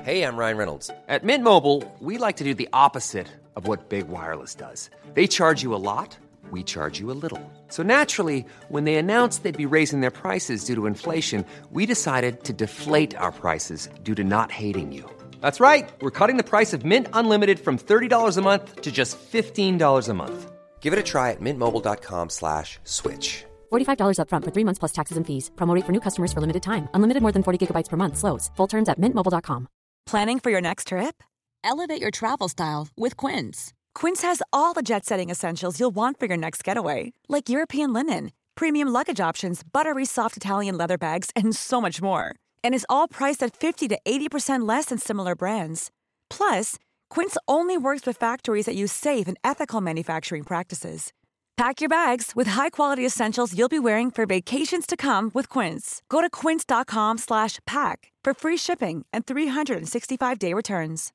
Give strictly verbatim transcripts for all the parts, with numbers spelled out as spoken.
Hey, I'm Ryan Reynolds. At Mint Mobile, we like to do the opposite of what Big Wireless does. They charge you a lot, we charge you a little. So naturally, when they announced they'd be raising their prices due to inflation, we decided to deflate our prices due to not hating you. That's right. We're cutting the price of Mint Unlimited from thirty dollars a month to just fifteen dollars a month. Give it a try at mintmobile.com slash switch. forty-five dollars up front for three months plus taxes and fees. Promo rate for new customers for limited time. Unlimited more than forty gigabytes per month. Slows full terms at mint mobile dot com. Planning for your next trip? Elevate your travel style with Quince. Quince has all the jet-setting essentials you'll want for your next getaway, like European linen, premium luggage options, buttery soft Italian leather bags, and so much more. And is all priced at fifty to eighty percent less than similar brands. Plus, Quince only works with factories that use safe and ethical manufacturing practices. Pack your bags with high-quality essentials you'll be wearing for vacations to come with Quince. Go to quince.com slash pack for free shipping and three sixty-five day returns.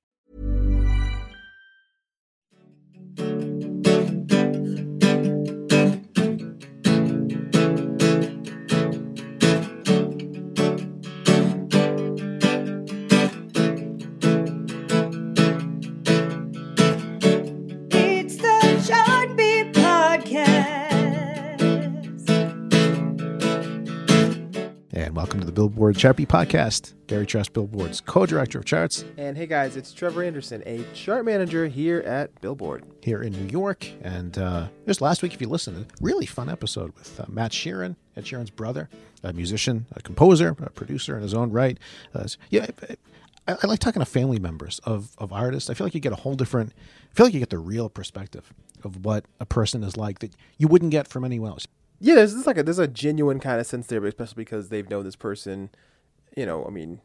It's the Chart Beat Podcast. And welcome to the Billboard Chart Beat Podcast. Gary Trust, Billboard's co-director of charts. And hey guys, it's Trevor Anderson, a chart manager here at Billboard. Here in New York. And uh, just last week, if you listened, a really fun episode with uh, Matt Sheeran, Ed Sheeran's brother, a musician, a composer, a producer in his own right. Uh, so, yeah, I, I like talking to family members of, of artists. I feel like you get a whole different, I feel like you get the real perspective of what a person is like that you wouldn't get from anyone else. Yeah, there's, there's like a there's a genuine kind of sense there, but especially because they've known this person, you know, I mean,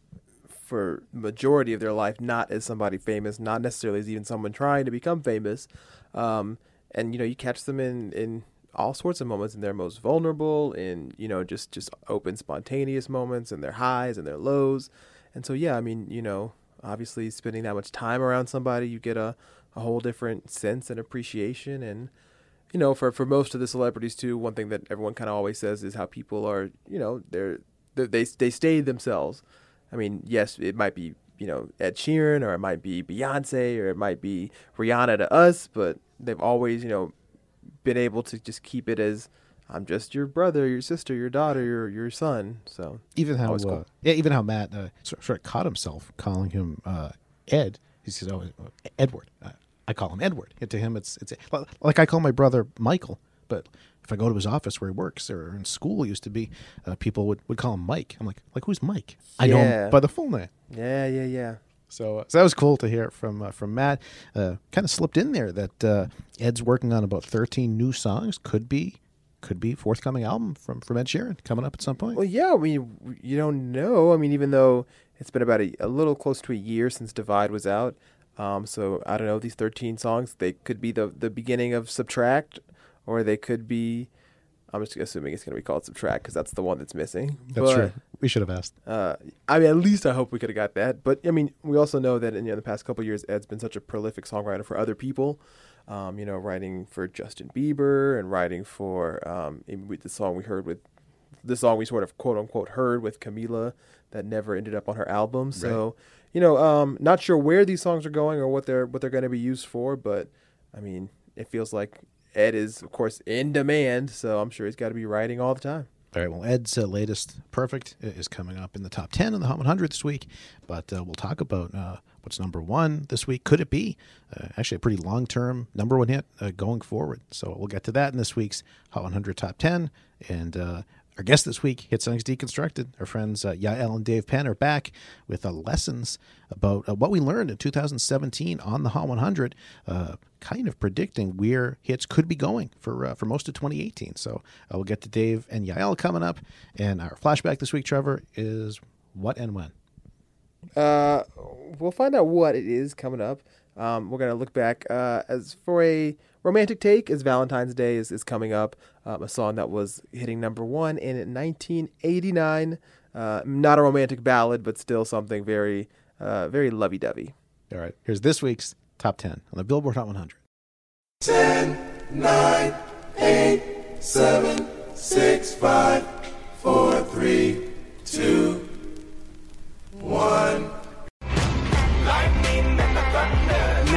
for majority of their life, not as somebody famous, not necessarily as even someone trying to become famous. Um, and, you know, you catch them in, in all sorts of moments, in their most vulnerable, in, you know, just, just open, spontaneous moments, and their highs and their lows. And so, yeah, I mean, you know, obviously spending that much time around somebody, you get a, a whole different sense and appreciation. And, you know, for, for most of the celebrities too, one thing that everyone kind of always says is how people are, you know, they're, they're they they stay themselves. I mean, yes, it might be, you know, Ed Sheeran, or it might be Beyonce, or it might be Rihanna to us, but they've always, you know, been able to just keep it as, I'm just your brother, your sister, your daughter, your your son. So even how cool. uh, yeah, even how Matt uh, sort, sort of caught himself calling him uh, Ed. He says, "Oh, Edward." Uh, I call him Edward. And to him, it's it's like I call my brother Michael, but if I go to his office where he works or in school, it used to be, uh, people would, would call him Mike. I'm like, like who's Mike? I know Yeah. him by the full name. Yeah, yeah, yeah. So, uh, so that was cool to hear from uh, from Matt. Uh, kind of slipped in there that uh, Ed's working on about thirteen new songs. Could be, could be forthcoming album from from Ed Sheeran coming up at some point. Well, yeah, I mean, you don't know. I mean, even though it's been about a, a little close to a year since Divide was out, um, so I don't know, these thirteen songs, they could be the the beginning of Subtract, or they could be, I'm just assuming it's going to be called Subtract because that's the one that's missing. That's but, true. We should have asked. Uh, I mean, at least I hope we could have got that. But, I mean, we also know that in you know, the past couple of years, Ed's been such a prolific songwriter for other people, um, you know, writing for Justin Bieber and writing for um, with the song we heard with, the song we sort of quote-unquote heard with Camila that never ended up on her album. So, Right. you know, um, not sure where these songs are going or what they're what they're going to be used for, but, I mean, it feels like Ed is, of course, in demand, so I'm sure he's got to be writing all the time. All right, well, Ed's uh, latest Perfect is coming up in the top ten in the Hot one hundred this week, but uh, we'll talk about uh, what's number one this week. Could it be uh, actually a pretty long-term number one hit uh, going forward? So we'll get to that in this week's Hot one hundred Top ten, and uh, our guest this week, Hit Songs Deconstructed. Our friends uh, Yael and Dave Penn are back with uh, lessons about uh, what we learned in two thousand seventeen on the Hot one hundred, uh, kind of predicting where hits could be going for uh, for most of twenty eighteen. So uh, we'll get to Dave and Yael coming up. And our flashback this week, Trevor, is what and when? Uh, we'll find out what it is coming up. Um, we're going to look back uh, as for a romantic take as Valentine's Day is, is coming up. Um, a song that was hitting number one in nineteen eighty-nine. Uh, not a romantic ballad, but still something very, uh, very lovey-dovey. All right, here's this week's top ten on the Billboard Hot one hundred. ten, nine, eight, seven, six, five, four, three, two, one.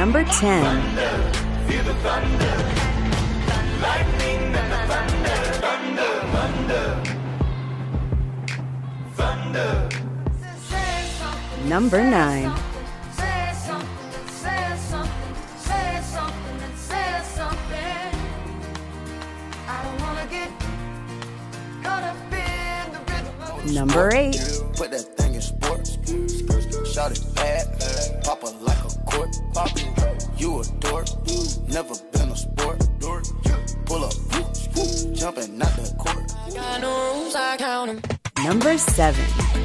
Number ten. Feel the thunder, lightning and the thunder, thunder, thunder, thunder. Number nine. Say something, say something, say something, say something. I don't wanna get caught up in the rhythm. Number eight. Put that thing in sports. Shot it bad. Pop it like a court. Pop it. You a dork. Never been a sport. Pull up. Jumping out the court. Got no rules, I count them. Number seven.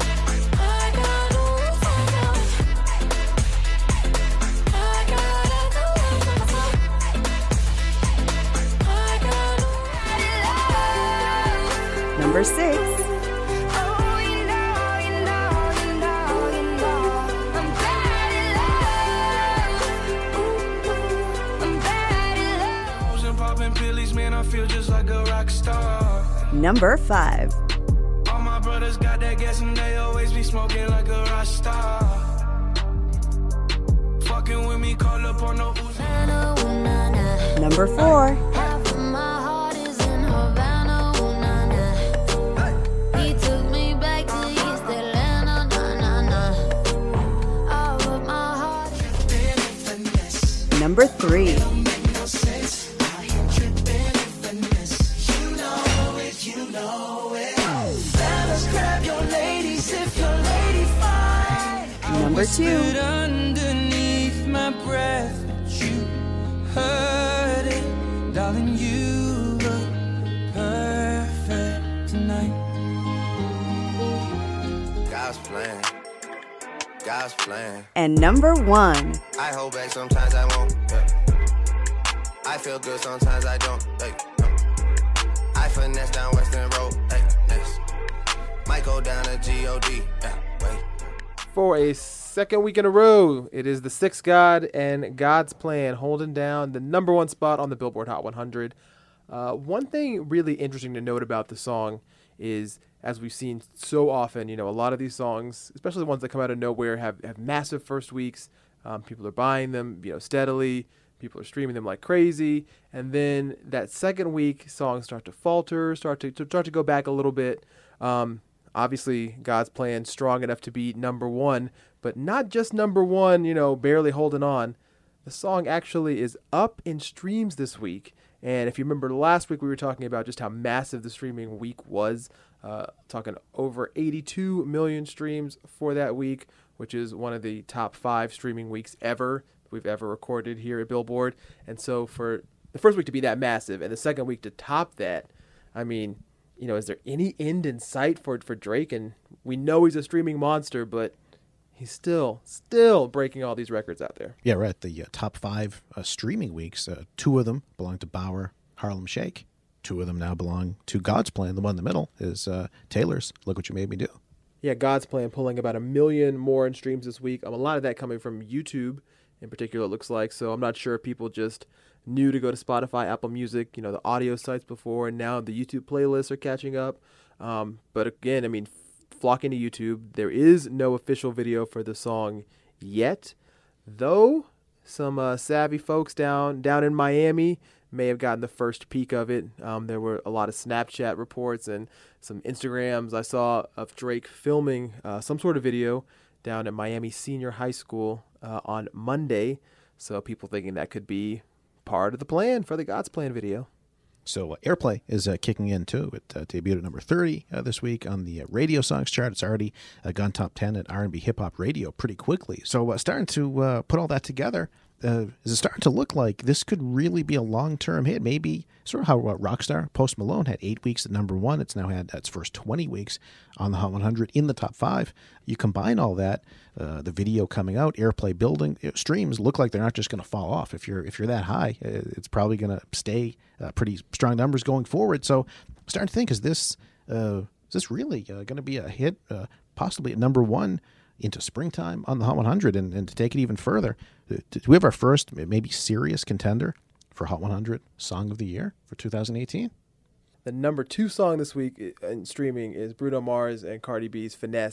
Number six. Feel just like a rock star. Number five. All my brothers got that gas and they always be smoking like a rock star. Fucking with me, call up on the Uzi. Number four. Half of my heart is in Havana, ooh, nah, nah. He took me back to East Atlanta, nah, nah, nah. All of my heart. Number three. Number two. Underneath my breath, but you heard it, darling. You look perfect tonight. God's plan. God's plan. And number one. I hold back sometimes I won't. Yeah. I feel good sometimes I don't. Hey, no. I finesse down Western Road. Hey, next. Might go down to G O D. Yeah, wait. For a second week in a row, it is the Sixth God and God's Plan holding down the number one spot on the Billboard Hot one hundred. Uh, one thing really interesting to note about the song is, as we've seen so often, you know, a lot of these songs, especially the ones that come out of nowhere, have, have massive first weeks. Um, people are buying them, you know, steadily. People are streaming them like crazy. And then that second week, songs start to falter, start to, to start to go back a little bit. Um, Obviously, God's Plan strong enough to be number one, but not just number one, you know, barely holding on. The song actually is up in streams this week. And if you remember last week, we were talking about just how massive the streaming week was, uh, talking over eighty-two million streams for that week, which is one of the top five streaming weeks ever we've ever recorded here at Billboard. And so for the first week to be that massive and the second week to top that, I mean, you know, is there any end in sight for for Drake? And we know he's a streaming monster, but he's still, still breaking all these records out there. Yeah, we're at the uh, top five uh, streaming weeks. Uh, two of them belong to Bauer, Harlem Shake. Two of them now belong to God's Plan. The one in the middle is uh, Taylor's Look What You Made Me Do. Yeah, God's Plan pulling about a million more in streams this week. Um, a lot of that coming from YouTube in particular, it looks like. So I'm not sure if people just knew to go to Spotify, Apple Music, you know, the audio sites before, and now the YouTube playlists are catching up. Um, but again, I mean, flocking to YouTube. There is no official video for the song yet, though some uh, savvy folks down down in Miami may have gotten the first peek of it. Um, there were a lot of Snapchat reports and some Instagrams I saw of Drake filming uh, some sort of video down at Miami Senior High School uh, on Monday. So people thinking that could be part of the plan for the God's Plan video. So uh, Airplay is uh, kicking in too. It uh, debuted at number thirty uh, this week on the uh, radio songs chart. It's already uh, gone top ten at R and B hip hop radio pretty quickly. So uh, starting to uh, put all that together, uh, is it starting to look like this could really be a long-term hit? Maybe sort of how uh, Rockstar Post Malone had eight weeks at number one. It's now had its first twenty weeks on the Hot one hundred in the top five. You combine all that, uh, the video coming out, Airplay building, you know, streams look like they're not just going to fall off. If you're if you're that high, it's probably going to stay uh, pretty strong numbers going forward. So I'm starting to think, is this uh, is this really uh, going to be a hit, uh, possibly at number one into springtime on the Hot one hundred? And, and to take it even further, do we have our first maybe serious contender for Hot one hundred Song of the Year for two thousand eighteen? The number two song this week in streaming is Bruno Mars and Cardi B's Finesse.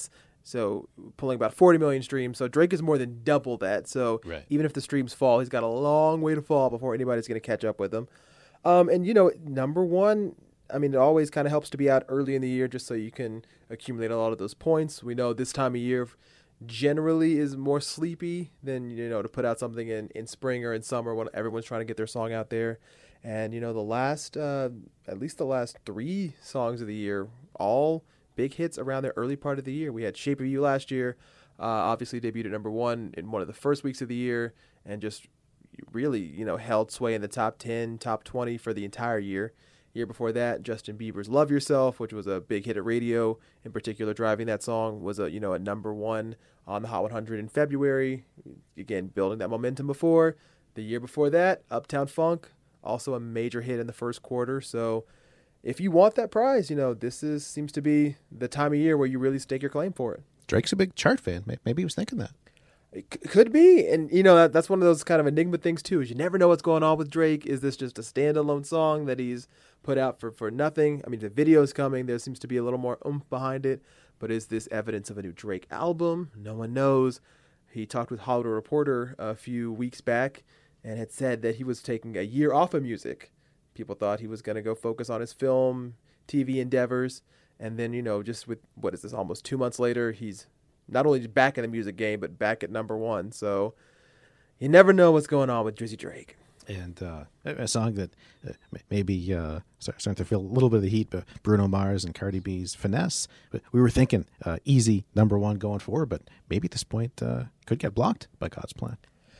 So pulling about forty million streams. So Drake is more than double that. So Right. even if the streams fall, he's got a long way to fall before anybody's going to catch up with him. Um, and, you know, number one, I mean, it always kind of helps to be out early in the year just so you can accumulate a lot of those points. We know this time of year generally is more sleepy than, you know, to put out something in, in spring or in summer when everyone's trying to get their song out there. And, you know, the last, uh, at least the last three songs of the year, all big hits around the early part of the year. We had Shape of You last year, uh, obviously debuted at number one in one of the first weeks of the year and just really, you know, held sway in the top ten, top twenty for the entire year. Year before that, Justin Bieber's Love Yourself, which was a big hit at radio, in particular driving that song, was a, you know, a number one on the Hot one hundred in February. Again, building that momentum before. The year before that, Uptown Funk, also a major hit in the first quarter. So if you want that prize, you know, this is seems to be the time of year where you really stake your claim for it. Drake's a big chart fan. May- Maybe he was thinking that. It c- could be. And, you know, that, that's one of those kind of enigma things, too, is you never know what's going on with Drake. Is this just a standalone song that he's put out for, for nothing? I mean, the video's coming. There seems to be a little more oomph behind it. But is this evidence of a new Drake album? No one knows. He talked with Hollywood Reporter a few weeks back and had said that he was taking a year off of music. People thought he was going to go focus on his film, T V endeavors. And then, you know, just with, what is this, almost two months later, he's not only back in the music game, but back at number one. So you never know what's going on with Drizzy Drake. And uh, a song that uh, maybe uh, starting to feel a little bit of the heat, but Bruno Mars and Cardi B's Finesse. We were thinking uh, easy number one going forward, but maybe at this point uh, could get blocked by God's plan.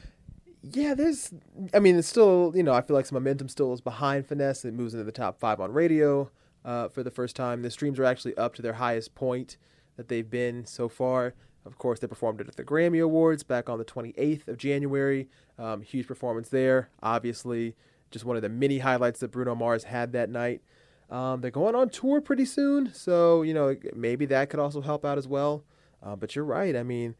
Yeah, there's, I mean, it's still, you know, I feel like some momentum still is behind Finesse. It moves into the top five on radio uh, for the first time. The streams are actually up to their highest point that they've been so far. Of course, they performed it at the Grammy Awards back on the twenty-eighth of January. Um, huge performance there. Obviously, just one of the many highlights that Bruno Mars had that night. Um, they're going on tour pretty soon, so, you know, maybe that could also help out as well. Uh, but you're right. I mean,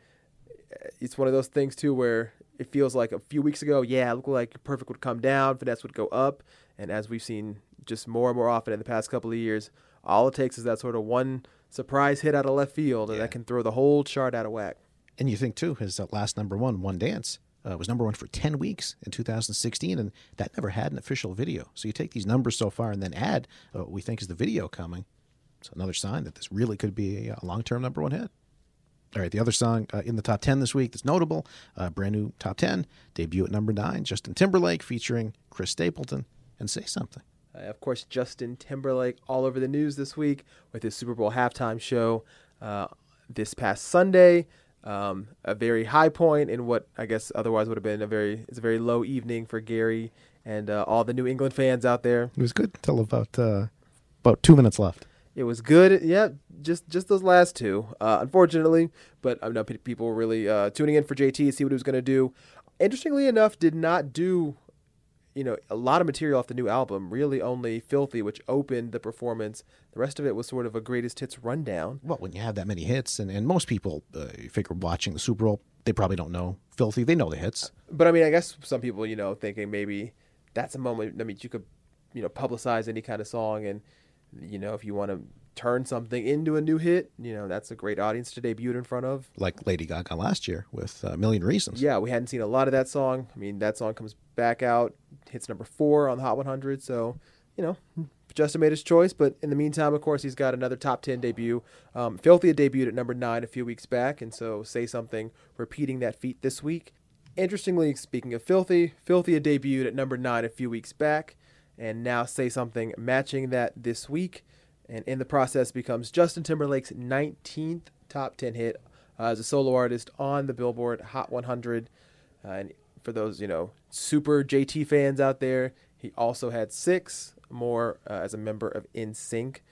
it's one of those things, too, where it feels like a few weeks ago, yeah, it looked like Perfect would come down, Finesse would go up. And as we've seen just more and more often in the past couple of years, all it takes is that sort of one surprise hit out of left field, and Yeah. that can throw the whole chart out of whack. And you think, too, his uh, last number one, One Dance, uh, was number one for ten weeks in two thousand sixteen, and that never had an official video. So you take these numbers so far and then add uh, what we think is the video coming. It's another sign that this really could be a long-term number one hit. All right, the other song uh, in the top ten this week that's notable, uh, brand new top ten, debut at number nine, Justin Timberlake featuring Chris Stapleton, and Say Something. Uh, of course, Justin Timberlake all over the news this week with his Super Bowl halftime show uh, this past Sunday. Um, a very high point in what I guess otherwise would have been a very it's a very low evening for Gary and uh, all the New England fans out there. It was good until about uh, about two minutes left. It was good, yeah, just just those last two, uh, unfortunately. But I know pe- people were really uh, tuning in for J T to see what he was going to do. Interestingly enough, did not do, you know, a lot of material off the new album. Really, only "Filthy," which opened the performance. The rest of it was sort of a greatest hits rundown. Well, when you have that many hits, and, and most people, uh, you figure watching the Super Bowl, they probably don't know Filthy. They know the hits. But I mean, I guess some people, you know, thinking maybe that's a moment. I mean, you could, you know, publicize any kind of song, and you know, if you want to turn something into a new hit, you know, that's a great audience to debut it in front of. Like Lady Gaga last year with A Million Reasons. Yeah, we hadn't seen a lot of that song. I mean, that song comes back out, hits number four on the Hot one hundred. So, you know, Justin made his choice. But in the meantime, of course, he's got another top ten debut. Um, Filthy had debuted at number nine a few weeks back. And so Say Something repeating that feat this week. Interestingly, speaking of Filthy, Filthy had debuted at number nine a few weeks back. And now Say Something matching that this week. And in the process becomes Justin Timberlake's nineteenth top ten hit uh, as a solo artist on the Billboard Hot one hundred. Uh, and for those, you know, super J T fans out there, he also had six more uh, as a member of N Sync.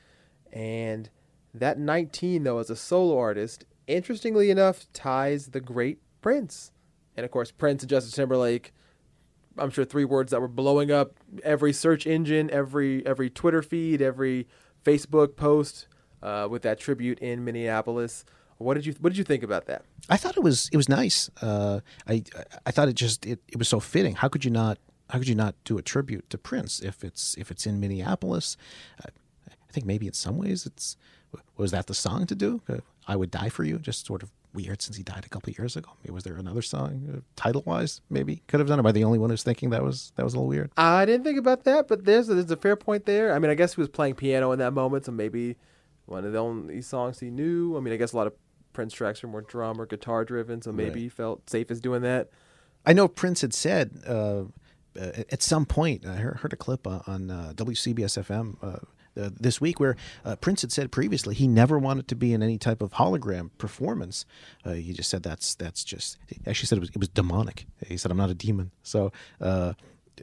And that nineteen, though, as a solo artist, interestingly enough, ties the great Prince. And, of course, Prince and Justin Timberlake, I'm sure three words that were blowing up every search engine, every every Twitter feed, every Facebook post uh, with that tribute in Minneapolis. What did you What did you think about that? I thought it was it was nice. Uh, I I thought it just it, it was so fitting. How could you not How could you not do a tribute to Prince if it's if it's in Minneapolis? Uh, I think maybe in some ways it's was that the song to do. Uh, I Would Die For You, just sort of weird since he died a couple of years ago. Was there another song, uh, title-wise, maybe could have done it? Am I the only one who's thinking that was that was a little weird? I didn't think about that, but there's a, there's a fair point there. I mean, I guess he was playing piano in that moment, so maybe one of the only songs he knew. I mean, I guess a lot of Prince tracks are more drum or guitar driven, so maybe Right. he felt safe as doing that. I know Prince had said uh, at some point, I heard, heard a clip on, on uh, W C B S F M uh, uh, this week where uh, Prince had said previously he never wanted to be in any type of hologram performance. Uh, he just said that's that's just. He actually said it was it was demonic. He said I'm not a demon. So uh,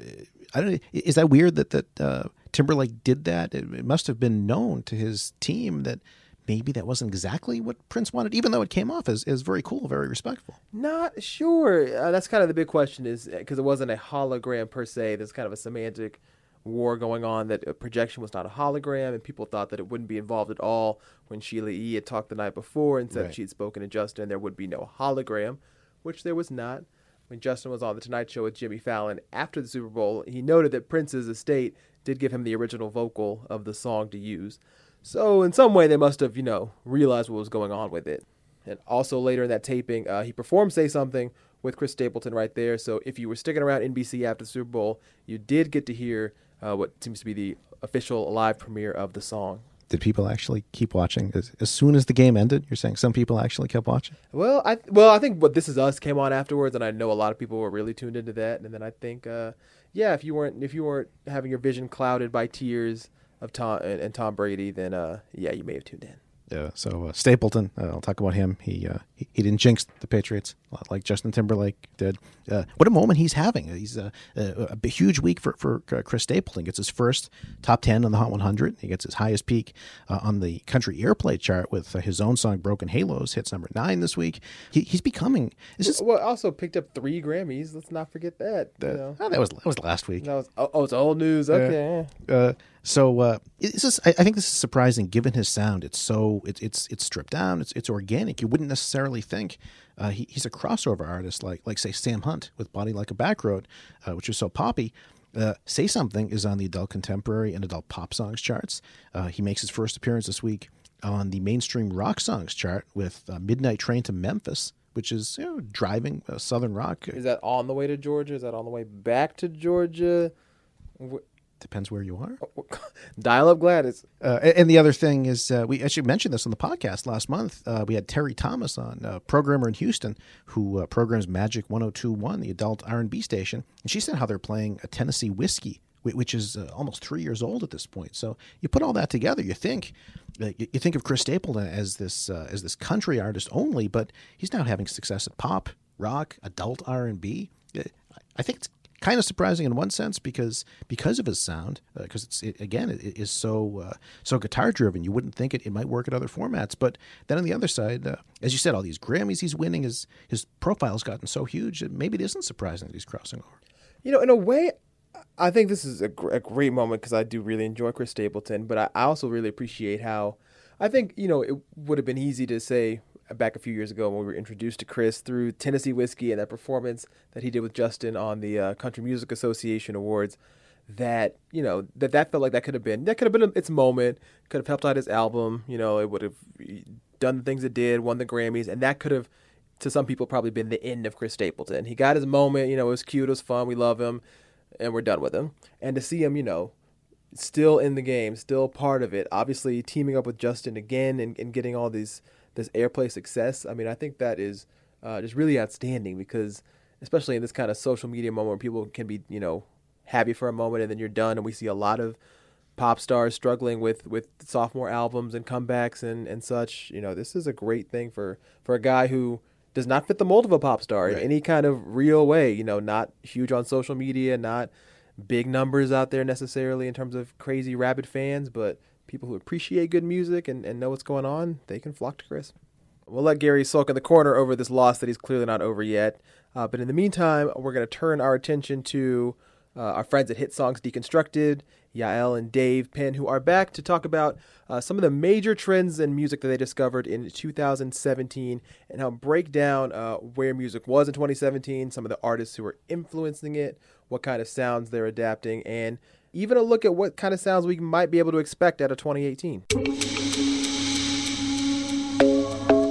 I don't. Is that weird that that uh, Timberlake did that? It, it must have been known to his team that maybe that wasn't exactly what Prince wanted, even though it came off as, as very cool, very respectful. Not sure. Uh, that's kind of the big question, is because it wasn't a hologram per se. There's kind of a semantic war going on that a projection was not a hologram, and people thought that it wouldn't be involved at all when Sheila E. had talked the night before and said Right. she had spoken to Justin. There would be no hologram, which there was not. When Justin was on The Tonight Show with Jimmy Fallon after the Super Bowl, he noted that Prince's estate did give him the original vocal of the song to use. So in some way, they must have, you know, realized what was going on with it. And also later in that taping, uh, he performed Say Something with Chris Stapleton right there. So if you were sticking around N B C after the Super Bowl, you did get to hear uh, what seems to be the official live premiere of the song. Did people actually keep watching as, as soon as the game ended? You're saying some people actually kept watching? Well, I well I think what This Is Us came on afterwards, and I know a lot of people were really tuned into that. And then I think, uh, yeah, if you weren't if you weren't having your vision clouded by tears of Tom and, and Tom Brady, then uh, yeah, you may have tuned in. Yeah. So uh, Stapleton, uh, I'll talk about him. He, uh, he he didn't jinx the Patriots like Justin Timberlake did. Uh, what a moment he's having! He's uh, a, a huge week for for uh, Chris Stapleton. Gets his first top ten on the Hot one hundred. He gets his highest peak uh, on the country airplay chart with uh, his own song "Broken Halos." Hits number nine this week. He, he's becoming. This is Well, also picked up three Grammys. Let's not forget that. you uh, know. oh, that was that was last week. That was oh, oh, it's old news. Okay. Uh, so uh, it's just, I, I think this is surprising given his sound. It's so it's it's it's stripped down. It's it's organic. You wouldn't necessarily think uh, he, he's a crossover artist like like say Sam Hunt with "Body Like a Back Road," uh, which is so poppy. Uh, Say Something is on the adult contemporary and adult pop songs charts. Uh, he makes his first appearance this week on the mainstream rock songs chart with uh, "Midnight Train to Memphis," which is you know, driving uh, southern rock. Is that on the way to Georgia? Is that on the way back to Georgia? Wh- Depends where you are. Dial up Gladys. Uh, and the other thing is, uh, we actually mentioned this on the podcast last month. Uh, we had Terry Thomas on, a programmer in Houston who uh, programs Magic one oh two point one, the adult R and B station. And she said how they're playing a Tennessee whiskey, whi- which is uh, almost three years old at this point. So you put all that together, you think uh, you, you think of Chris Stapleton as this uh, as this country artist only, but he's now having success at pop, rock, adult R and B. Uh, I think it's kind of surprising in one sense because because of his sound, because uh, it's it, again it, it is so uh, so guitar driven. You wouldn't think it, it might work at other formats, but then on the other side, uh, as you said, all these Grammys he's winning, his his profile's gotten so huge that maybe it isn't surprising that he's crossing over. You know, in a way, I think this is a, gr- a great moment because I do really enjoy Chris Stapleton, but I, I also really appreciate how I think, you know, it would have been easy to say back a few years ago when we were introduced to Chris through Tennessee Whiskey and that performance that he did with Justin on the uh, Country Music Association Awards, that, you know, that that felt like that could have been, that could have been its moment, could have helped out his album, you know, it would have done the things it did, won the Grammys, and that could have, to some people, probably been the end of Chris Stapleton. He got his moment, you know, it was cute, it was fun, we love him, and we're done with him. And to see him, you know, still in the game, still part of it, obviously teaming up with Justin again and, and getting all these this airplay success. I mean, I think that is uh, just really outstanding because, especially in this kind of social media moment where people can be, you know, happy for a moment and then you're done. And we see a lot of pop stars struggling with, with sophomore albums and comebacks and, and such. You know, this is a great thing for, for a guy who does not fit the mold of a pop star Right. in any kind of real way. You know, not huge on social media, not big numbers out there necessarily in terms of crazy rabid fans, but people who appreciate good music and, and know what's going on, they can flock to Chris. We'll let Gary sulk in the corner over this loss that he's clearly not over yet. Uh, but in the meantime, we're going to turn our attention to uh, our friends at Hit Songs Deconstructed, Yael and Dave Penn, who are back to talk about uh, some of the major trends in music that they discovered in two thousand seventeen and how break down uh, where music was in twenty seventeen, some of the artists who were influencing it, what kind of sounds they're adapting, and even a look at what kind of sounds we might be able to expect out of twenty eighteen.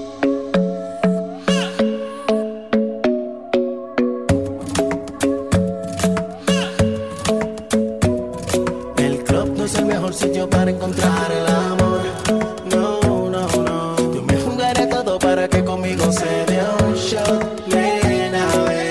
sitio para encontrar el amor. No, no, no. Yo me jugaré todo para que conmigo se dé un shot. Nena,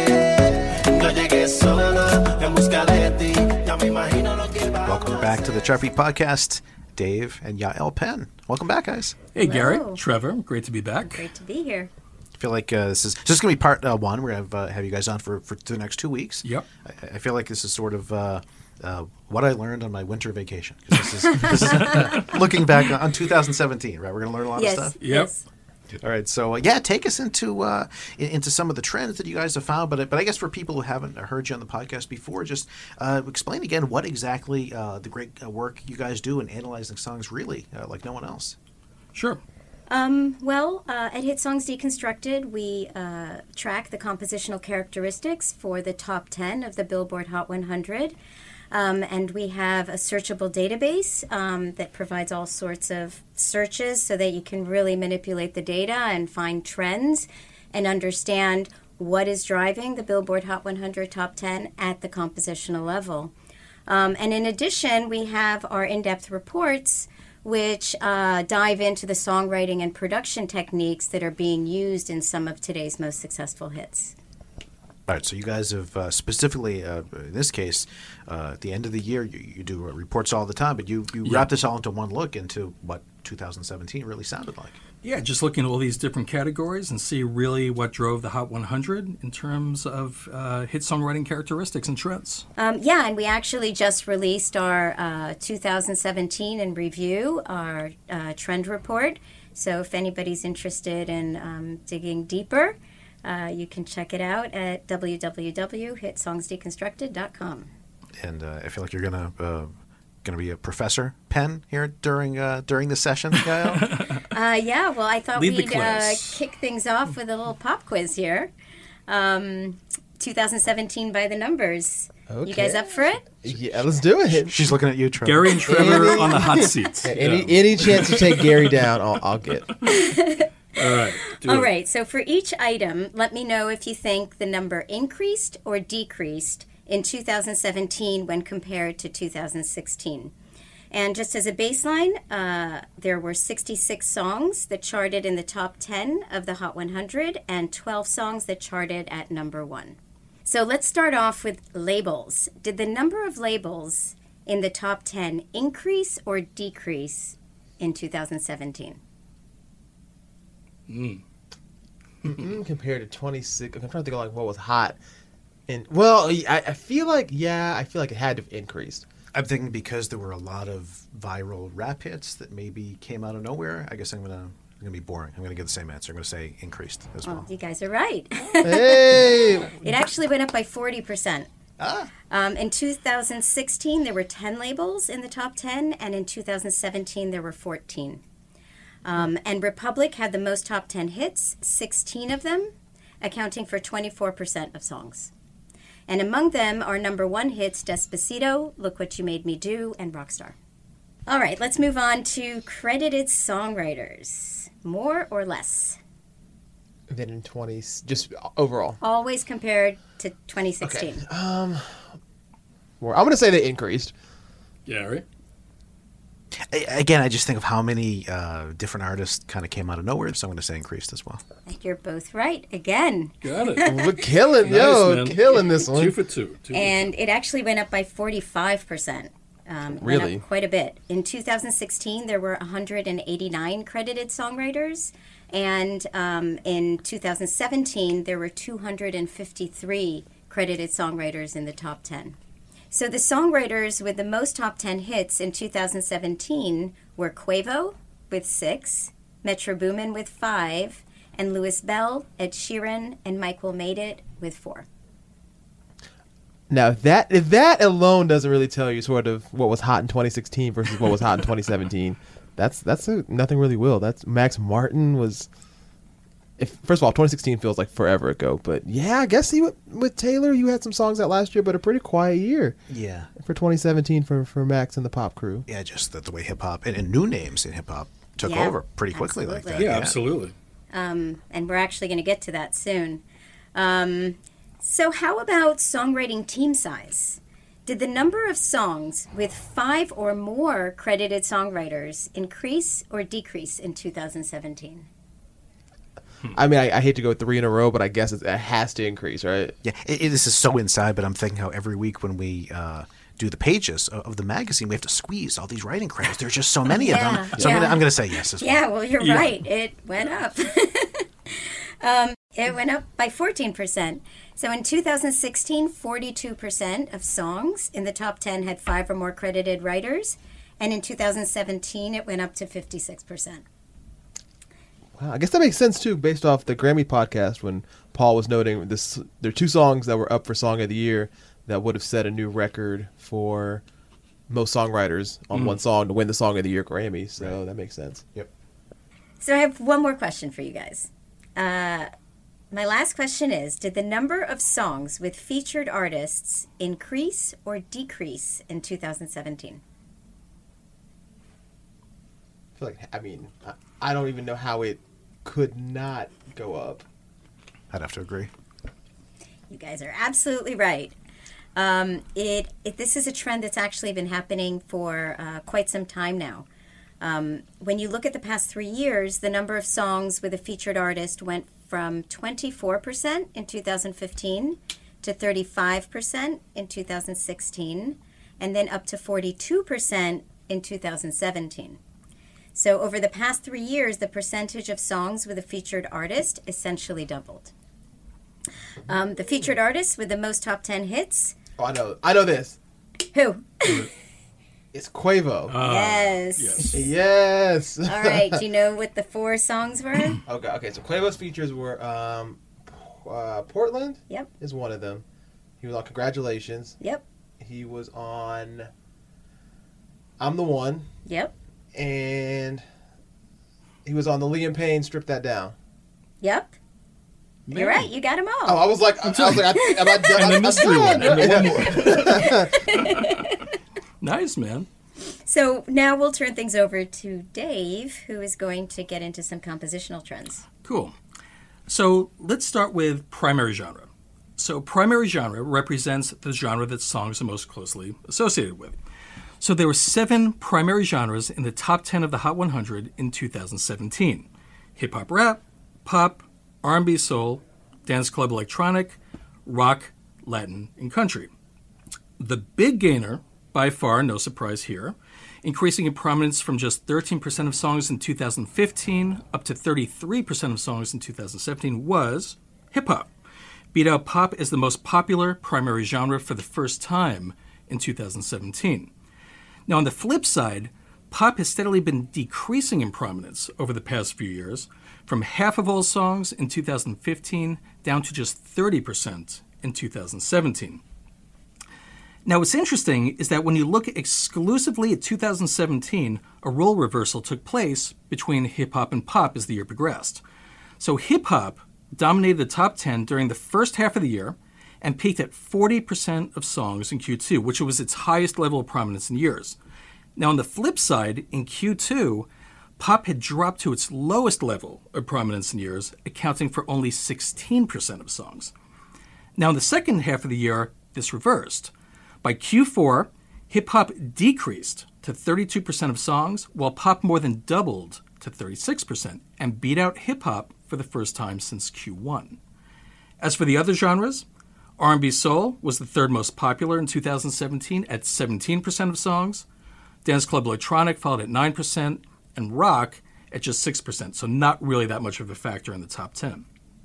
ven. Yo llegué solo en busca de ti. Ya me imagino lo que va. Welcome back to the Chart Beat Podcast. Dave and Yael Penn. Welcome back, guys. Hey, Hello. Gary, Trevor, great to be back. Great to be here. I feel like uh, this is this is going to be part uh, one. We're going to have, uh, have you guys on for, for the next two weeks. Yep. I, I feel like this is sort of uh, uh, what I learned on my winter vacation. 'Cause This is, this is uh, looking back on two thousand seventeen, right? We're going to learn a lot Yes. of stuff. Yep. Yes. All right, so uh, yeah, take us into uh, in- into some of the trends that you guys have found. But but I guess for people who haven't heard you on the podcast before, just uh, explain again what exactly uh, the great uh, work you guys do in analyzing songs, really uh, like no one else. Sure. Um, well, uh, at Hit Songs Deconstructed, we uh, track the compositional characteristics for the top ten of the Billboard Hot one hundred. Um, and we have a searchable database um, that provides all sorts of searches so that you can really manipulate the data and find trends and understand what is driving the Billboard Hot one hundred Top ten at the compositional level. Um, and in addition, we have our in-depth reports which uh, dive into the songwriting and production techniques that are being used in some of today's most successful hits. All right, so you guys have uh, specifically, uh, in this case, uh, at the end of the year, you, you do uh, reports all the time, but you, you Yeah. wrap this all into one look into what two thousand seventeen really sounded like. Yeah, just looking at all these different categories and see really what drove the Hot one hundred in terms of uh, hit songwriting characteristics and trends. Um, yeah, and we actually just released our uh, two thousand seventeen in review, our uh, trend report. So if anybody's interested in um, digging deeper, uh, you can check it out at w w w dot hit songs deconstructed dot com. And uh, I feel like you're gonna uh, gonna be a Professor Penn here during uh, during the session, Yael. Uh, yeah, well, I thought Lead the we'd uh, quiz. kick things off with a little pop quiz here. Um, two thousand seventeen by the numbers. You guys Okay. up for it? Yeah, let's do it. She's looking at you, Trevor. Gary and Trevor on the hot seats. Any Yeah. any chance to take Gary down, I'll, I'll get. All right. do All it. right, so for each item, let me know if you think the number increased or decreased in two thousand seventeen when compared to two thousand sixteen. And just as a baseline, uh, there were sixty-six songs that charted in the top ten of the Hot one hundred and twelve songs that charted at number one. So let's start off with labels. Did the number of labels in the top ten increase or decrease in two thousand seventeen? Mm, compared to twenty-six, I'm trying to think of like what was hot. And well, I, I feel like yeah, I feel like it had to have increased. I'm thinking because there were a lot of viral rap hits that maybe came out of nowhere. I guess I'm gonna I'm gonna be boring. I'm gonna give the same answer. I'm gonna say increased as well. Well, you guys are right. Hey, It actually went up by forty percent. Ah. Um, in two thousand sixteen, there were ten labels in the top ten, and in two thousand seventeen, there were fourteen. Um, and Republic had the most top ten hits, sixteen of them, accounting for twenty-four percent of songs. And among them are number one hits Despacito, Look What You Made Me Do, and Rockstar. All right, let's move on to credited songwriters. More or less? then in twenty, just overall. Always compared to twenty sixteen. Okay. Um, more. I'm gonna say they increased. Gary? A- Again, I just think of how many uh, different artists kind of came out of nowhere, so I'm going to say increased as well. You're both right again. Got it. We're killing, Nice, yo, man. killing this one. Two for two. two And it actually went up by forty-five percent. Um, it went Really? up quite a bit. In two thousand sixteen, there were one hundred eighty-nine credited songwriters. And um, in two thousand seventeen, there were two hundred fifty-three credited songwriters in the top ten. So the songwriters with the most top ten hits in two thousand seventeen were Quavo with six, Metro Boomin with five, and Louis Bell, Ed Sheeran, and Michael Made It with four. Now if that if that alone doesn't really tell you sort of what was hot in twenty sixteen versus what was hot in twenty seventeen, that's that's a, nothing really will. That's Max Martin was. If first of all, twenty sixteen feels like forever ago, but yeah, I guess you with Taylor, you had some songs out last year, but a pretty quiet year. Yeah. For twenty seventeen for for Max and the Pop Crew. Yeah, just the, the way hip hop and, and new names in hip hop took Yeah, over pretty quickly like that. absolutely. Yeah, absolutely. Um, and we're actually going to get to that soon. Um, so how about songwriting team size? Did the number of songs with five or more credited songwriters increase or decrease in two thousand seventeen? I mean, I, I hate to go three in a row, but I guess it, it has to increase, right? Yeah, it, it, this is so inside, but I'm thinking how every week when we uh, do the pages of, of the magazine, we have to squeeze all these writing credits. There's just so many Yeah, of them. So yeah. I'm going I'm to say yes as well. Yeah, well, you're Yeah. right. It went up. um, it went up by fourteen percent. So in two thousand sixteen, forty-two percent of songs in the top ten had five or more credited writers. And in two thousand seventeen, it went up to fifty-six percent. Wow, I guess that makes sense too, based off the Grammy podcast when Paul was noting this. There are two songs that were up for Song of the Year that would have set a new record for most songwriters on Mm. one song to win the Song of the Year Grammy. So that makes sense. Yep. So I have one more question for you guys. Uh, my last question is, did the number of songs with featured artists increase or decrease in two thousand seventeen? I feel like, I mean, I, I don't even know how it could not go up. I'd have to agree. You guys are absolutely right. Um, it, it this is a trend that's actually been happening for uh, quite some time now. Um, when you look at the past three years, the number of songs with a featured artist went from twenty-four percent in two thousand fifteen to thirty-five percent in two thousand sixteen, and then up to forty-two percent in two thousand seventeen. So over the past three years, the percentage of songs with a featured artist essentially doubled. Um, the featured artists with the most top ten hits. Oh, I know. I know this. Who? It's Quavo. Yes. Yes. Yes. All right. Do you know what the four songs were? Okay. Okay. So Quavo's features were um, uh, Portland. Yep. Is one of them. He was on Congratulations. Yep. He was on I'm the One. Yep. And he was on the Liam Payne Strip That Down. Yep. You're right. You got them all. Oh, I was like, I was like, I, am I done? And the I'm mystery done. one. And the one more. Nice, man. So now we'll turn things over to Dave, who is going to get into some compositional trends. Cool. So let's start with primary genre. So primary genre represents the genre that songs are most closely associated with. So there were seven primary genres in the top ten of the Hot one hundred in two thousand seventeen. Hip-hop rap, pop, R and B soul, dance club electronic, rock, Latin, and country. The big gainer, by far, no surprise here, increasing in prominence from just thirteen percent of songs in two thousand fifteen up to thirty-three percent of songs in two thousand seventeen, was hip-hop. Beat out pop as the most popular primary genre for the first time in two thousand seventeen. Now, on the flip side, pop has steadily been decreasing in prominence over the past few years, from half of all songs in two thousand fifteen down to just thirty percent in two thousand seventeen. Now, what's interesting is that when you look exclusively at two thousand seventeen, a role reversal took place between hip-hop and pop as the year progressed. So hip-hop dominated the top ten during the first half of the year and peaked at forty percent of songs in Q two, which was its highest level of prominence in years. Now, on the flip side, in Q two, pop had dropped to its lowest level of prominence in years, accounting for only sixteen percent of songs. Now, in the second half of the year, this reversed. By Q four, hip-hop decreased to thirty-two percent of songs, while pop more than doubled to thirty-six percent and beat out hip-hop for the first time since Q one. As for the other genres, R and B soul was the third most popular in two thousand seventeen at seventeen percent of songs, dance club electronic followed at nine percent, and rock at just six percent, so not really that much of a factor in the top ten.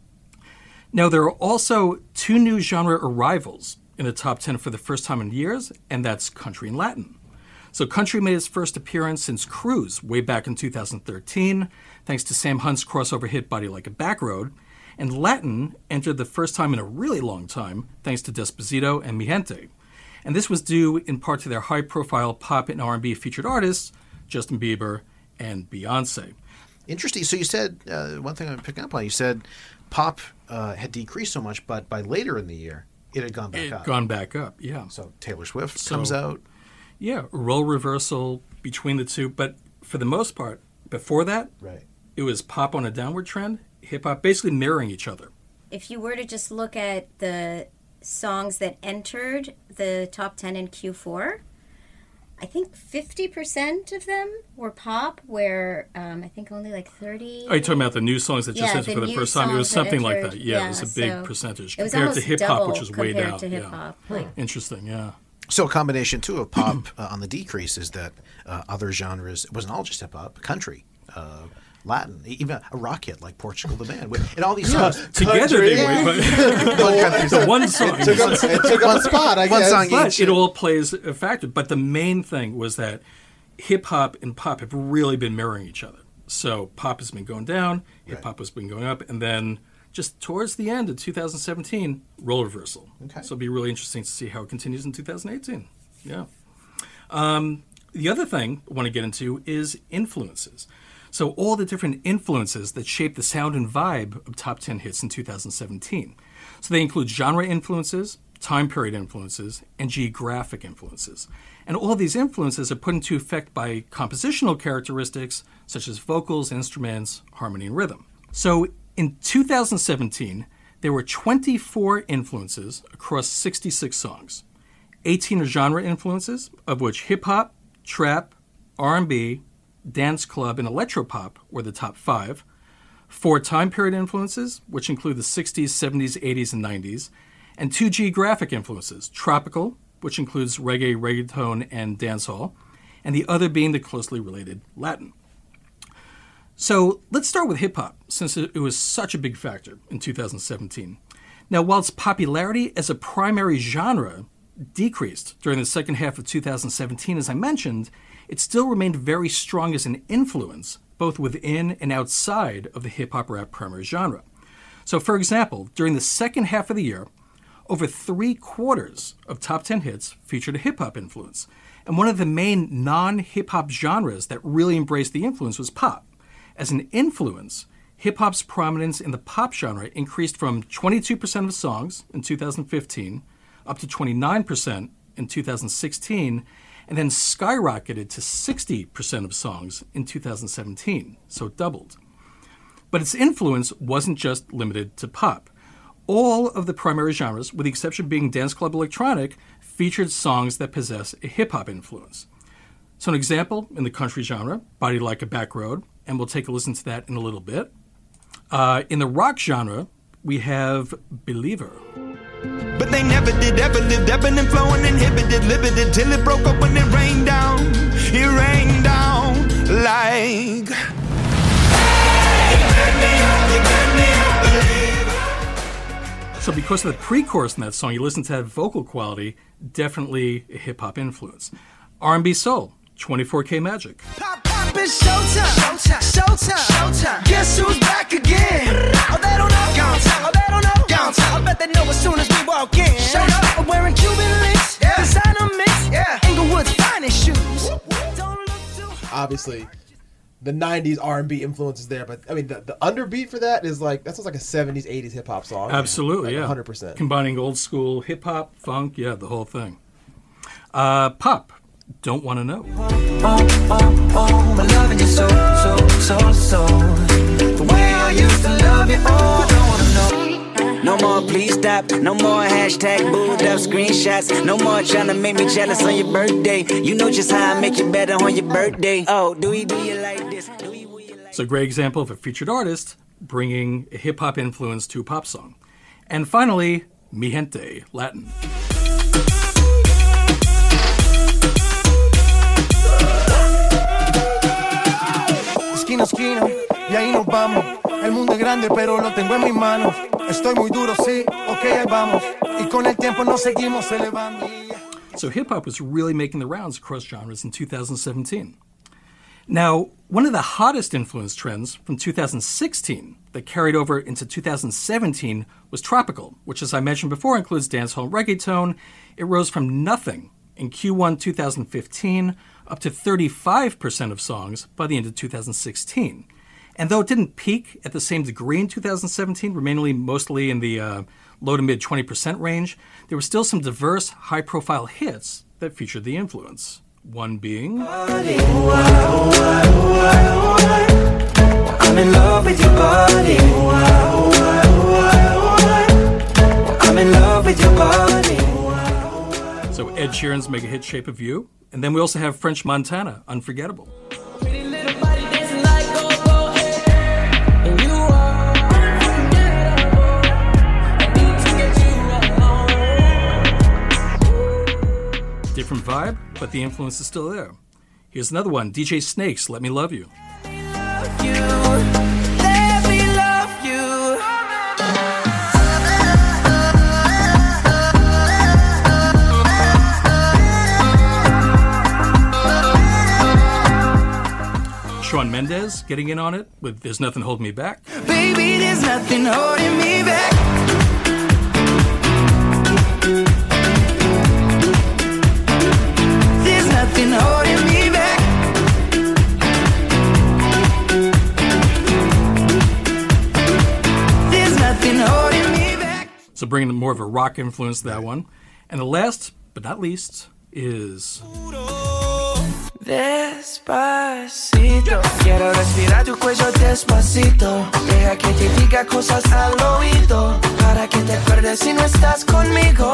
Now, there are also two new genre arrivals in the top ten for the first time in years, and that's country and Latin. So country made its first appearance since Cruise way back in two thousand thirteen, thanks to Sam Hunt's crossover hit Body Like a Back Road, and Latin entered the first time in a really long time, thanks to Despacito and Mi Gente. And this was due in part to their high-profile pop and R and B featured artists, Justin Bieber and Beyonce. Interesting. So you said, uh, one thing I'm picking up on, you said pop uh, had decreased so much, but by later in the year, it had gone back It up. had gone back up, yeah. So Taylor Swift So- comes out. Yeah, role reversal between the two. But for the most part, before that, Right. it was pop on a downward trend, hip-hop basically mirroring each other. If you were to just look at the songs that entered the top ten in Q four, I think fifty percent of them were pop, where um, I think only like thirty... Are you talking about the new songs that just yeah, entered the for the new first time? It was songs that something like entered, that. Yeah, yeah, it was a big so percentage it was compared to almost hip hop, double which was way compared down. to hip hop. Yeah. Like, Interesting, yeah. So a combination, too, of pop uh, on the decrease is that uh, other genres, it wasn't all just hip-hop, country, uh, Latin, even a rock hit like Portugal the Band. And all these songs... Together they were, but the one song... It took, one, it took one spot, I one guess. Song but each. it all plays a factor. But the main thing was that hip-hop and pop have really been mirroring each other. So pop has been going down, hip-hop Right. has been going up, and then just towards the end of two thousand seventeen, role reversal. Okay. So it'll be really interesting to see how it continues in two thousand eighteen. Yeah. Um, the other thing I want to get into is influences. So all the different influences that shape the sound and vibe of top ten hits in two thousand seventeen. So they include genre influences, time period influences, and geographic influences. And all of these influences are put into effect by compositional characteristics such as vocals, instruments, harmony, and rhythm. So in two thousand seventeen, there were twenty-four influences across sixty-six songs. eighteen are genre influences, of which hip-hop, trap, R and B, dance club, and electropop were the top five. Four time period influences, which include the sixties, seventies, eighties, and nineties. And two geographic influences, tropical, which includes reggae, reggaeton, and dancehall, and the other being the closely related Latin. So let's start with hip-hop, since it was such a big factor in two thousand seventeen. Now, while its popularity as a primary genre decreased during the second half of two thousand seventeen, as I mentioned, it still remained very strong as an influence, both within and outside of the hip-hop rap primary genre. So, for example, during the second half of the year, over three quarters of top ten hits featured a hip-hop influence. And one of the main non-hip-hop genres that really embraced the influence was pop. As an influence, hip-hop's prominence in the pop genre increased from twenty-two percent of songs in two thousand fifteen up to twenty-nine percent in two thousand sixteen, and then skyrocketed to sixty percent of songs in two thousand seventeen, so it doubled. But its influence wasn't just limited to pop. All of the primary genres, with the exception being dance club electronic, featured songs that possess a hip-hop influence. So an example in the country genre, Body Like a Back Road, and we'll take a listen to that in a little bit. Uh, in the rock genre, we have Believer. But they never did, ever lived, ebbing and flowing, inhibited, limited, till it broke up when it rained down. It rained down like... Hey, you got me up, you got me up, believer. So because of the pre-chorus in that song, you listen to that vocal quality, definitely a hip-hop influence. R and B soul, twenty-four K Magic. Pop, pop, it's showtime, showtime, showtime, showtime. Guess who's back again? Oh, they don't know. Gone time. Oh, they don't know. Gone time. I bet they know as soon as we walk in. Showed up. I'm wearing Cuban links. Yeah. Designer mix. Yeah. Inglewood's finest shoes. Don't look too hard. Obviously, the nineties R and B influence is there, but I mean, the, the underbeat for that is like, that sounds like a seventies, eighties hip hop song. Absolutely, like yeah. one hundred percent. Combining old school hip-hop, funk, yeah, the whole thing. Uh, pop, Don't Want to Know. Oh, oh, oh, my loving you so, so, so, so. The way I used to love you, oh, don't wanna know. No more, please stop. No more hashtag booed up screenshots. No more trying to make me jealous on your birthday. You know just how I make you better on your birthday. Oh, do you do you like this? Do you, will you like So a great example of a featured artist bringing a hip-hop influence to a pop song. And finally, Mi Gente, Latin. Esquina, esquina, y ahí nos vamos. El mundo es grande, pero lo tengo en mis manos. Estoy muy duro, sí, ok, ahí vamos. Y con el tiempo nos seguimos elevando. So hip-hop was really making the rounds across genres in two thousand seventeen. Now, one of the hottest influence trends from two thousand sixteen that carried over into two thousand seventeen was tropical, which, as I mentioned before, includes dancehall and reggaeton. It rose from nothing in Q one two thousand fifteen up to thirty-five percent of songs by the end of two thousand sixteen. And though it didn't peak at the same degree in two thousand seventeen, remaining mostly in the uh, low to mid twenty percent range, there were still some diverse, high-profile hits that featured the influence. One being... I'm in love with your body. I'm in love with with your body. So Ed Sheeran's mega hit Shape of You. And then we also have French Montana, Unforgettable. Pretty little body dancing like go, go, hey. And you are unforgettable. I need to get you alone. Different vibe, but the influence is still there. Here's another one, D J Snakes, Let Me Love You. Love you. Let me love you. Shawn Mendes getting in on it with There's Nothing Holding Me Back. Baby, there's nothing holding me back. There's nothing holding me back. There's nothing holding me back. So bringing more of a rock influence to that one. And the last, but not least, is Despacito, quiero respirar tu cuello despacito. Deja que te diga cosas al oído, para que te acuerdes si no estás conmigo.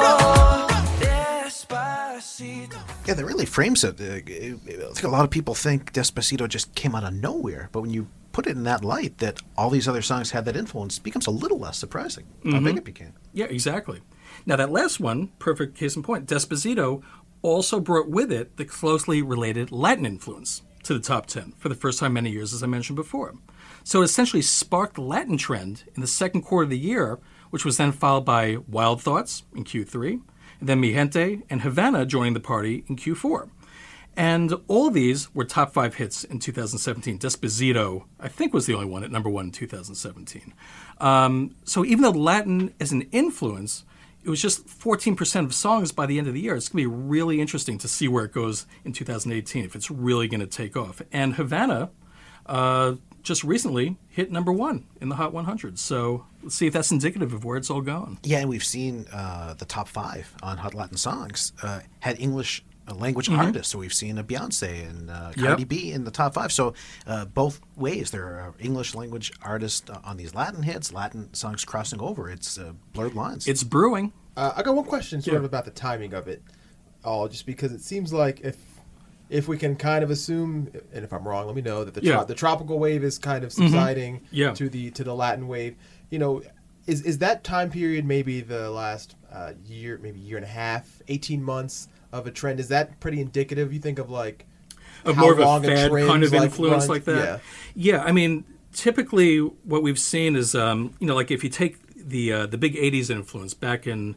Despacito. Yeah, that really frames it. Uh, I think a lot of people think Despacito just came out of nowhere, but when you put it in that light, that all these other songs had that influence, it becomes a little less surprising how Mhm. big it became. Yeah, exactly. Now, that last one, perfect case in point, Despacito, also brought with it the closely related Latin influence to the top ten for the first time in many years, as I mentioned before. So it essentially sparked the Latin trend in the second quarter of the year, which was then followed by Wild Thoughts in Q three, and then Mi Gente and Havana joining the party in Q four. And all these were top five hits in two thousand seventeen. Despacito, I think, was the only one at number one in two thousand seventeen. Um, so even though Latin is an influence, it was just fourteen percent of songs by the end of the year. It's going to be really interesting to see where it goes in two thousand eighteen, if it's really going to take off. And Havana uh, just recently hit number one in the Hot one hundred. So let's see if that's indicative of where it's all going. Yeah, and we've seen uh, the top five on Hot Latin Songs uh, had English uh, language Mhm. artists. So we've seen a Beyonce and uh, Yep. Cardi B in the top five. So uh, both ways, there are English language artists uh, on these Latin hits, Latin songs crossing over. It's uh, blurred lines. It's brewing. Uh, I got one question sort Yeah. of about the timing of it all, just because it seems like if if we can kind of assume, and if I'm wrong, let me know, that the tro- Yeah. the tropical wave is kind of Mhm. subsiding Yeah. to the to the Latin wave. You know, is is that time period maybe the last uh, year, maybe year and a half, eighteen months of a trend? Is that pretty indicative? You think of like Of how more of a long fad trend's, kind of like, influence runs? like that. Yeah. Yeah, I mean, typically what we've seen is, um, you know, like if you take the uh, the big eighties influence back in,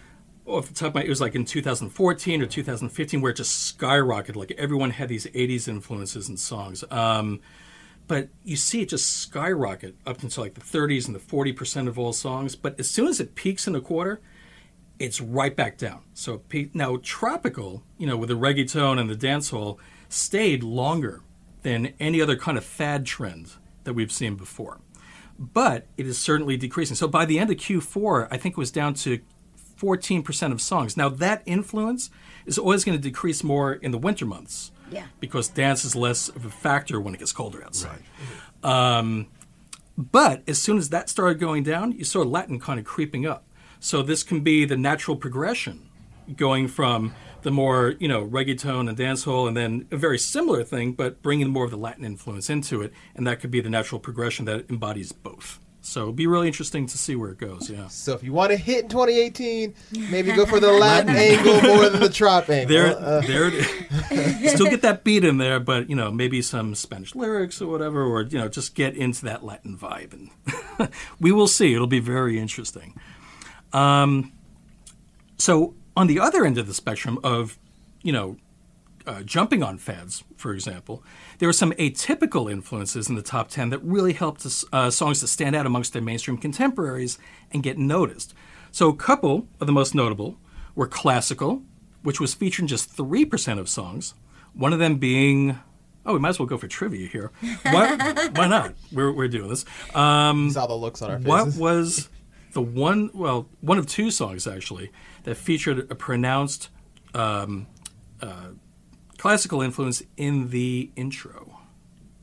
off the top of my, it was like in two thousand fourteen or two thousand fifteen, where it just skyrocketed. Like everyone had these eighties influences in songs. Um, but you see it just skyrocket up into like the thirties and the forty percent of all songs. But as soon as it peaks in a quarter, it's right back down. So it peak, now tropical, you know, with the reggaeton and the dancehall, stayed longer than any other kind of fad trend that we've seen before. But it is certainly decreasing. So by the end of Q four, I think it was down to fourteen percent of songs. Now that influence is always going to decrease more in the winter months. Yeah. Because dance is less of a factor when it gets colder outside. Um, but as soon as that started going down, you saw Latin kind of creeping up. So this can be the natural progression, going from the more, you know, reggaeton and dancehall, and then a very similar thing, but bringing more of the Latin influence into it, and that could be the natural progression that embodies both. So it'll be really interesting to see where it goes, yeah. So if you want to hit in twenty eighteen, maybe go for the Latin angle more than the trop angle. There, Uh, there it is. Still get that beat in there, but, you know, maybe some Spanish lyrics or whatever, or, you know, just get into that Latin vibe. And we will see. It'll be very interesting. Um, so on the other end of the spectrum of, you know, uh, jumping on fads, for example, there are some atypical influences in the top ten that really helped us, uh, songs to stand out amongst their mainstream contemporaries and get noticed. So a couple of the most notable were classical, which was featured in just three percent of songs, one of them being... Oh, we might as well go for trivia here. Why, why not? We're, we're doing this. Um, saw the looks on our What faces. was the one, well, one of two songs, actually, that featured a pronounced um, uh, classical influence in the intro?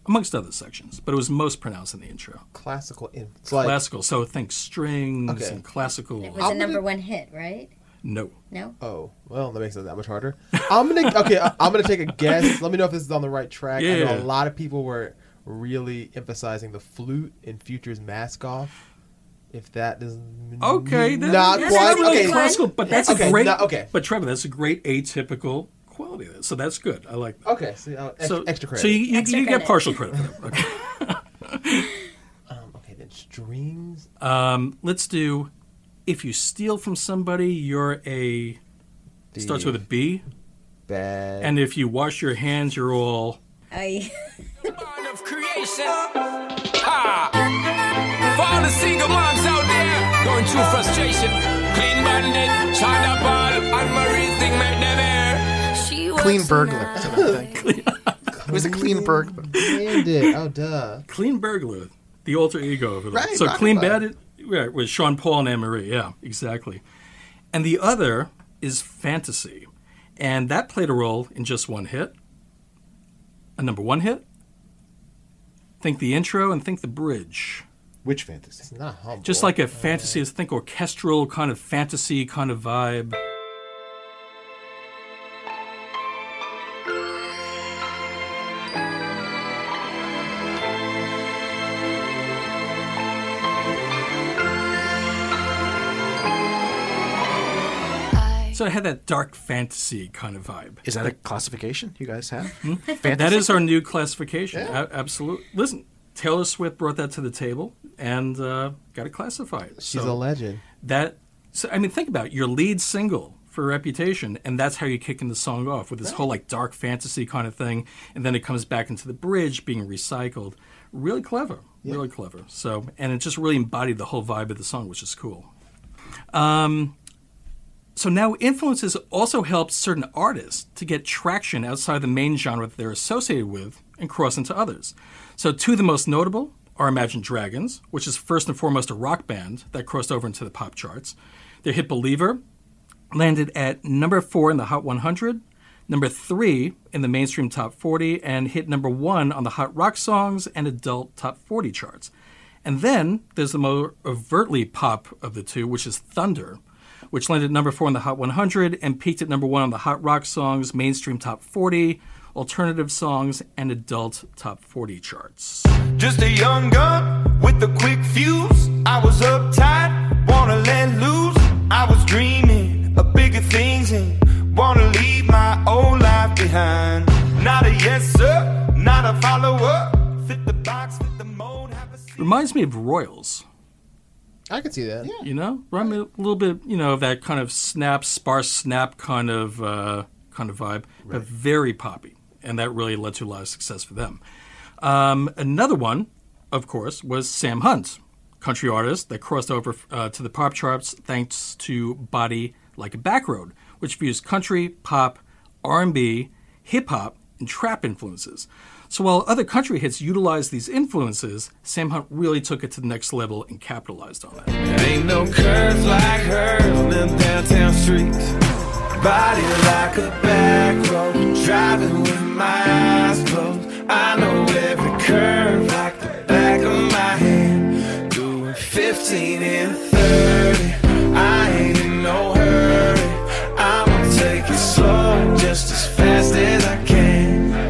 amongst other sections, but it was most pronounced in the intro. Classical influence. Like, Classical, so think strings Okay. and classical. It was a number one hit, right? No. No? Oh, well, that makes it that much harder. I'm gonna okay. I- I'm gonna take a guess. Let me know if this is on the right track. I Yeah. know a lot of people were really emphasizing the flute in Future's Mask Off. If that does Okay, that, not that's quite not really okay. classical, but that's Okay, a great. not- okay. But Trevor, that's a great atypical quality. Of it. So that's good. I like that. Okay, so, uh, ex- So, extra credit. so you, you, Extra you get credit. partial credit for that. Okay. um, okay, then strings. Um, let's do. If you steal from somebody, you're a. Starts with a B. Bad. And if you wash your hands, you're all. I. of creation. Ha! For all the single moms out there going through frustration, Clean Bandit, China Ball, and Marie thing make them air. She Clean burglar. That's what I think. It was a clean burglar. Bandit. Oh, duh. Clean Burglar, the alter ego of it. all. Right, so Rocket Clean Band. Bandit right, with Sean Paul and Anne Marie. Yeah, exactly. And the other is Fantasy. And that played a role in just one hit. A number one hit. Think the intro and think the bridge. Which fantasy? It's not humble. Just like a fantasy, think orchestral kind of fantasy kind of vibe. So it had that dark fantasy kind of vibe. Is that a classification you guys have? That is our new classification. A- absolutely. Listen, Taylor Swift brought that to the table and uh, got it classified. She's So a legend. That, so, I mean, think about it. Your lead single for Reputation, and that's how you're kicking the song off with this whole like dark fantasy kind of thing, and then it comes back into the bridge being recycled. Really clever. Really clever. So, and it just really embodied the whole vibe of the song, which is cool. Um, so now influences also helped certain artists to get traction outside the main genre that they're associated with and cross into others. So two of the most notable are Imagine Dragons, which is first and foremost a rock band that crossed over into the pop charts. Their hit Believer landed at number four in the Hot one hundred, number three in the mainstream top forty, and hit number one on the Hot Rock Songs and Adult Top forty charts. And then there's the more overtly pop of the two, which is Thunder, which landed at number four in the Hot one hundred and peaked at number one on the Hot Rock Songs, mainstream top forty, alternative songs, and adult top forty charts. Just a young gun with a quick fuse. I was uptight, wanna let loose. I was dreaming of bigger things and wanna leave my old life behind. Not a yes sir, not a follower. Fit the box, fit the mold, have a seat. Reminds me of Royals. I can see that. Yeah. You know, remind me a little bit, you know, of that kind of snap, sparse snap kind of uh, kind of vibe, but very poppy, and that really led to a lot of success for them. Um, another one, of course, was Sam Hunt, country artist that crossed over uh, to the pop charts thanks to Body Like a Back Road, which fused country, pop, R and B, hip hop, and trap influences. So while other country hits utilized these influences, Sam Hunt really took it to the next level and capitalized on that. Ain't no curves like hers on them downtown streets. Body like a back road, driving with my eyes closed. I know every curve like the back of my hand. Doing fifteen and thirty, I ain't in no hurry. I'ma take it slow, just as fast as I can.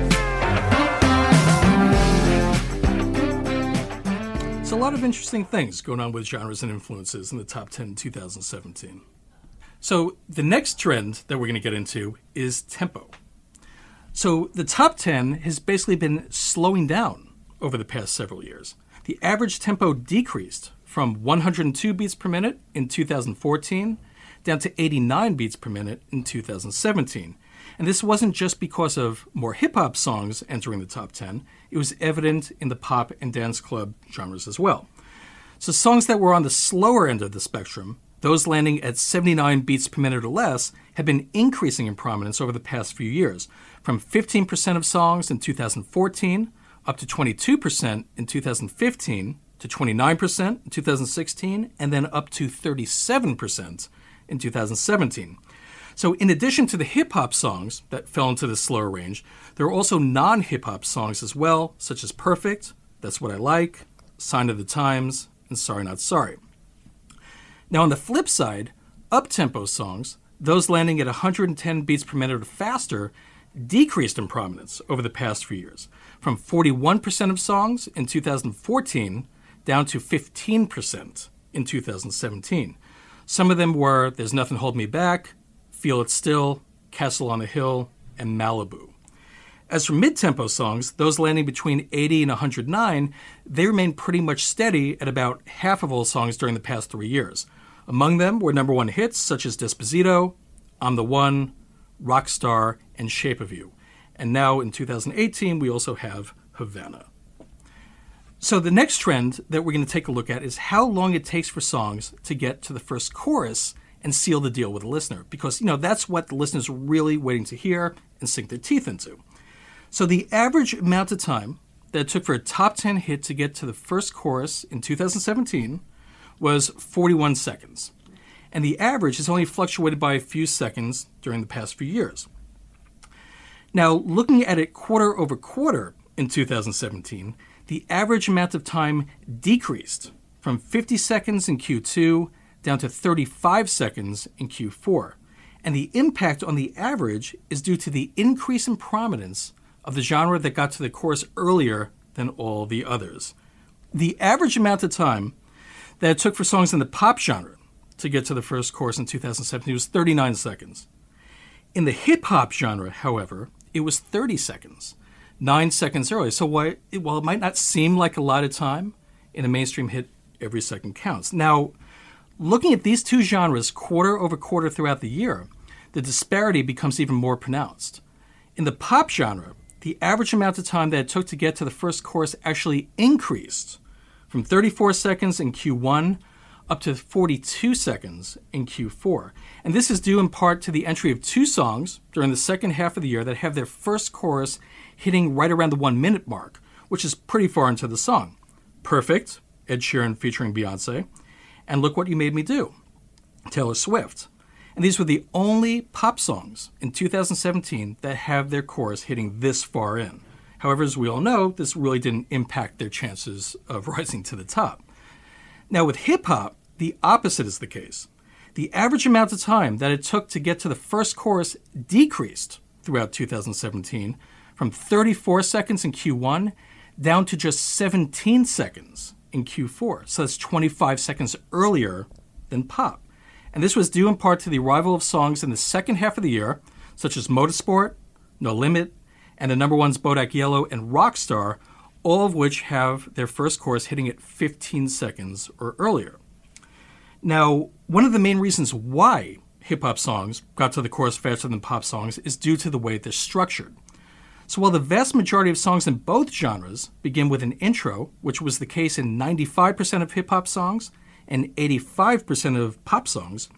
So a lot of interesting things going on with genres and influences in the top ten in two thousand seventeen. So the next trend that we're going to get into is tempo. So the top ten has basically been slowing down over the past several years. The average tempo decreased from one hundred two beats per minute in two thousand fourteen down to eighty-nine beats per minute in two thousand seventeen. And this wasn't just because of more hip-hop songs entering the top ten. It was evident in the pop and dance club genres as well. So songs that were on the slower end of the spectrum, those landing at seventy-nine beats per minute or less, have been increasing in prominence over the past few years, from fifteen percent of songs in two thousand fourteen up to twenty-two percent in two thousand fifteen, to twenty-nine percent in two thousand sixteen, and then up to thirty-seven percent in two thousand seventeen. So in addition to the hip-hop songs that fell into the slower range, there are also non-hip-hop songs as well, such as Perfect, That's What I Like, Sign of the Times, and Sorry Not Sorry. Now on the flip side, up-tempo songs, those landing at one hundred ten beats per minute or faster, decreased in prominence over the past few years, from forty-one percent of songs in two thousand fourteen down to fifteen percent in two thousand seventeen. Some of them were There's Nothing Holding Me Back, Feel It Still, Castle on the Hill, and Malibu. As for mid-tempo songs, those landing between eighty and one hundred nine, they remain pretty much steady at about half of all songs during the past three years. Among them were number one hits such as Despacito, I'm the One, Rockstar, and Shape of You. And now in two thousand eighteen, we also have Havana. So the next trend that we're going to take a look at is how long it takes for songs to get to the first chorus and seal the deal with the listener. Because, you know, that's what the listener's really waiting to hear and sink their teeth into. So the average amount of time that it took for a top ten hit to get to the first chorus in two thousand seventeen was forty-one seconds. And the average has only fluctuated by a few seconds during the past few years. Now, looking at it quarter over quarter in two thousand seventeen, the average amount of time decreased from fifty seconds in Q two down to thirty-five seconds in Q four. And the impact on the average is due to the increase in prominence of the genre that got to the chorus earlier than all the others. The average amount of time that it took for songs in the pop genre to get to the first chorus in two thousand seventeen was thirty-nine seconds. In the hip-hop genre, however, it was thirty seconds, nine seconds earlier. So while it, while it might not seem like a lot of time, in a mainstream hit, every second counts. Now, looking at these two genres quarter over quarter throughout the year, the disparity becomes even more pronounced. In the pop genre, the average amount of time that it took to get to the first chorus actually increased from thirty-four seconds in Q one up to forty-two seconds in Q four. And this is due in part to the entry of two songs during the second half of the year that have their first chorus hitting right around the one-minute mark, which is pretty far into the song. Perfect, Ed Sheeran featuring Beyonce, and Look What You Made Me Do, Taylor Swift. And these were the only pop songs in two thousand seventeen that have their chorus hitting this far in. However, as we all know, this really didn't impact their chances of rising to the top. Now with hip-hop, the opposite is the case. The average amount of time that it took to get to the first chorus decreased throughout two thousand seventeen from thirty-four seconds in Q one down to just seventeen seconds in Q four. So that's twenty-five seconds earlier than pop. And this was due in part to the arrival of songs in the second half of the year, such as Motorsport, No Limit, and the number ones Bodak Yellow and Rockstar, all of which have their first chorus hitting at fifteen seconds or earlier. Now, one of the main reasons why hip-hop songs got to the chorus faster than pop songs is due to the way they're structured. So while the vast majority of songs in both genres begin with an intro, which was the case in ninety-five percent of hip-hop songs and eighty-five percent of pop songs,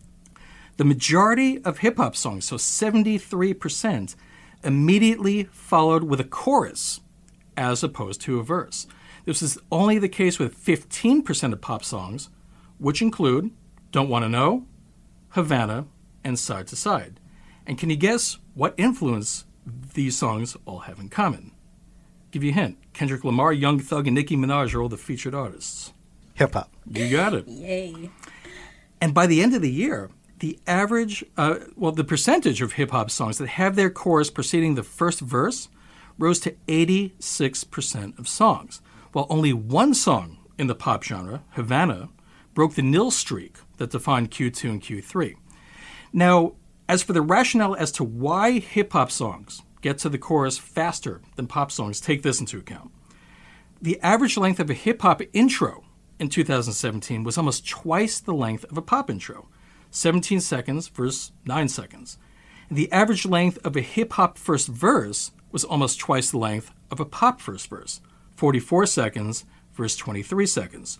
the majority of hip-hop songs, so seventy-three percent, immediately followed with a chorus as opposed to a verse. This is only the case with fifteen percent of pop songs, which include Don't Wanna Know, Havana, and Side to Side. And can you guess what influence these songs all have in common? Give you a hint. Kendrick Lamar, Young Thug, and Nicki Minaj are all the featured artists. Hip-hop. You got it. Yay. And by the end of the year, the average, uh, well, the percentage of hip-hop songs that have their chorus preceding the first verse rose to eighty-six percent of songs, while only one song in the pop genre, Havana, broke the nil streak that defined Q two and Q three. Now, as for the rationale as to why hip-hop songs get to the chorus faster than pop songs, take this into account. The average length of a hip-hop intro in two thousand seventeen was almost twice the length of a pop intro, seventeen seconds versus nine seconds. And the average length of a hip-hop first verse was almost twice the length of a pop first verse, forty-four seconds versus twenty-three seconds.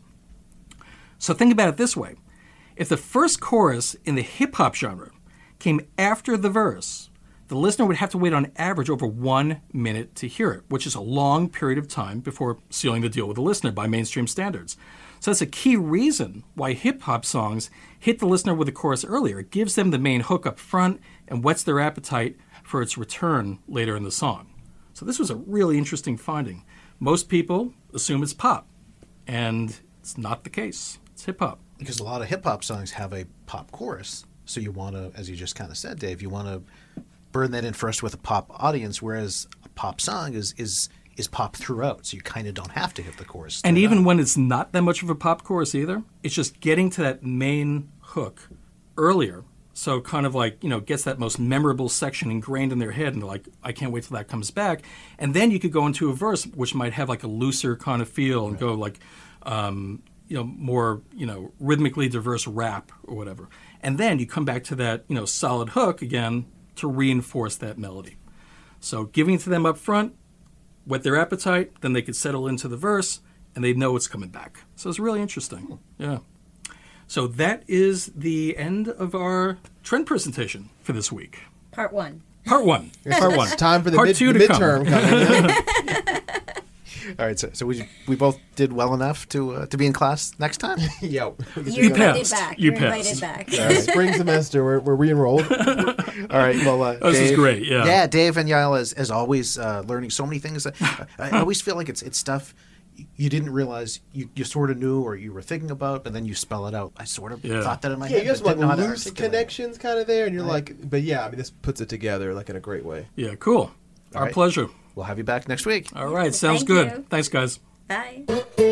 So think about it this way. If the first chorus in the hip-hop genre came after the verse, the the listener would have to wait on average over one minute to hear it, which is a long period of time before sealing the deal with the listener by mainstream standards. So that's a key reason why hip-hop songs hit the listener with the chorus earlier. It gives them the main hook up front and whets their appetite for its return later in the song. So this was a really interesting finding. Most people assume it's pop, and it's not the case. It's hip-hop. Because a lot of hip-hop songs have a pop chorus. So you want to, as you just kind of said, Dave, you want to burn that in first with a pop audience, whereas a pop song is is is pop throughout. So you kind of don't have to hit the chorus. And even out. when it's not that much of a pop chorus either, it's just getting to that main hook earlier. So kind of like, you know, gets that most memorable section ingrained in their head, and they're like, I can't wait till that comes back. And then you could go into a verse which might have like a looser kind of feel and right. go like, um, you know, more, you know, rhythmically diverse rap or whatever. And then you come back to that, you know, solid hook again to reinforce that melody. So giving it to them up front, whet their appetite, then they could settle into the verse, and they know it's coming back. So it's really interesting. Yeah. So that is the end of our trend presentation for this week. Part one. Part one. Part one. It's time for the, Part mid- two the to midterm come. coming. All right, so, so we we both did well enough to uh, to be in class next time? Yo. You're invited back. You You're passed. invited back. All right, spring semester, we're, we're re-enrolled. All right, well, uh, this Dave, is great, yeah. Yeah, Dave and Yael, as, as always, uh, learning so many things. That, I, I always feel like it's it's stuff you didn't realize you, you sort of knew or you were thinking about, but then you spell it out. I sort of Yeah. thought that in my Yeah, head. you have but some didn't know like how to loose articulate it. connections kind of there, and you're Right. like, but yeah, I mean, this puts it together like in a great way. Yeah, cool. All Our right. pleasure. We'll have you back next week. All right, sounds Thank good. you. Thanks, guys. Bye.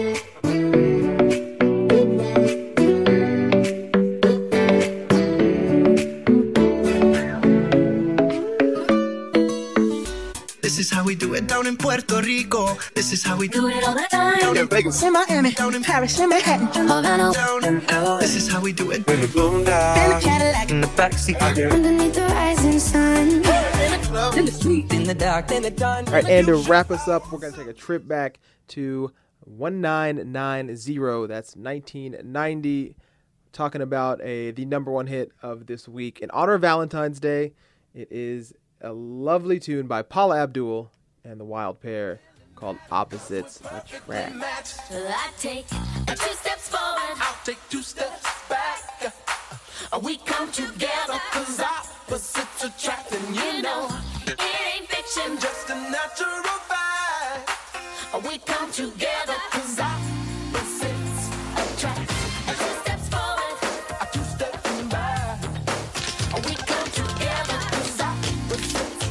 This is how we do it down in Puerto Rico. This is how we do it all the time. down in Vegas, In Miami, down in Paris, in Manhattan, Havana, down in L A. This is how we do it in the Cadillac, in the backseat. underneath the rising sun, In the club, in the street, in the dark, in the dawn. All right, and to wrap us up, we're going to take a trip back to nineteen ninety. That's nineteen ninety. Talking about a the number one hit of this week. In honor of Valentine's Day, it is a lovely tune by Paula Abdul and the Wild Pair called Opposites Attract. I take two steps forward, I'll take two steps back. We come together cause opposites attract, and you know it ain't fiction. just a natural vibe. We come together cause opposites attract. Two steps forward, Two steps back. We come together cause opposites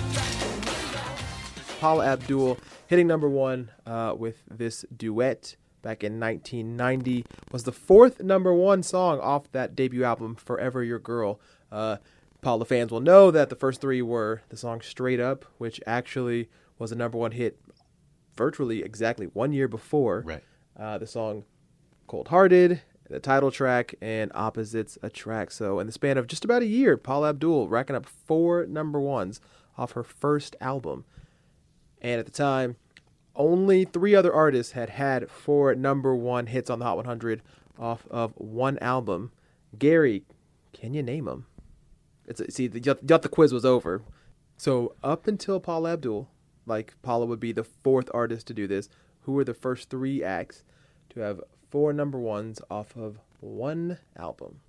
attract. Paula Abdul hitting number one uh, with this duet back in nineteen ninety. Was the fourth number one song off that debut album, Forever Your Girl. Uh, Paula fans will know that the first three were the song Straight Up, which actually was a number one hit virtually exactly one year before. Right. Uh, the song Cold Hearted, the title track, and Opposites Attract. So in the span of just about a year, Paula Abdul racking up four number ones off her first album. And at the time, only three other artists had had four number one hits on the Hot one hundred off of one album. Gary, can you name them? It's see, the, you thought the quiz was over. So up until Paula Abdul, like Paula would be the fourth artist to do this, who were the first three acts to have four number ones off of one album?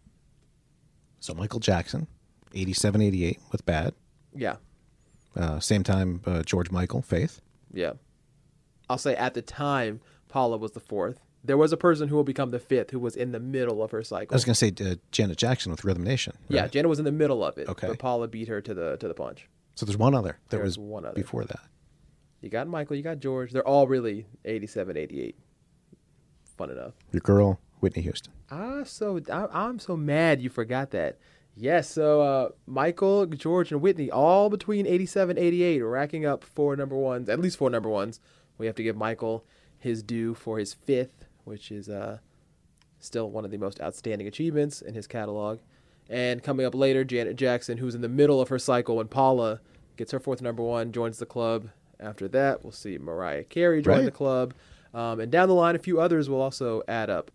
So Michael Jackson, eighty-seven eighty-eight with Bad. Yeah, Uh, same time, uh, George Michael, Faith. yeah. I'll say at the time, Paula was the fourth. There was a person who will become the fifth who was in the middle of her cycle. I was going to say uh, Janet Jackson with Rhythm Nation. Right? Yeah, Janet was in the middle of it. Okay. But Paula beat her to the to the punch. So there's one other that There's was one other. before that. You got Michael, you got George. They're all really eighty-seven, eighty-eight. Fun enough. Your girl, Whitney Houston. Ah, so I, I'm so mad you forgot that. Yes, so uh, Michael, George, and Whitney, all between eighty-seven, eighty-eight, racking up four number ones, at least four number ones. We have to give Michael his due for his fifth, which is uh, still one of the most outstanding achievements in his catalog. And coming up later, Janet Jackson, who's in the middle of her cycle when Paula gets her fourth number one, joins the club. After that, we'll see Mariah Carey join Right. the club. Um, and down the line, a few others will also add up.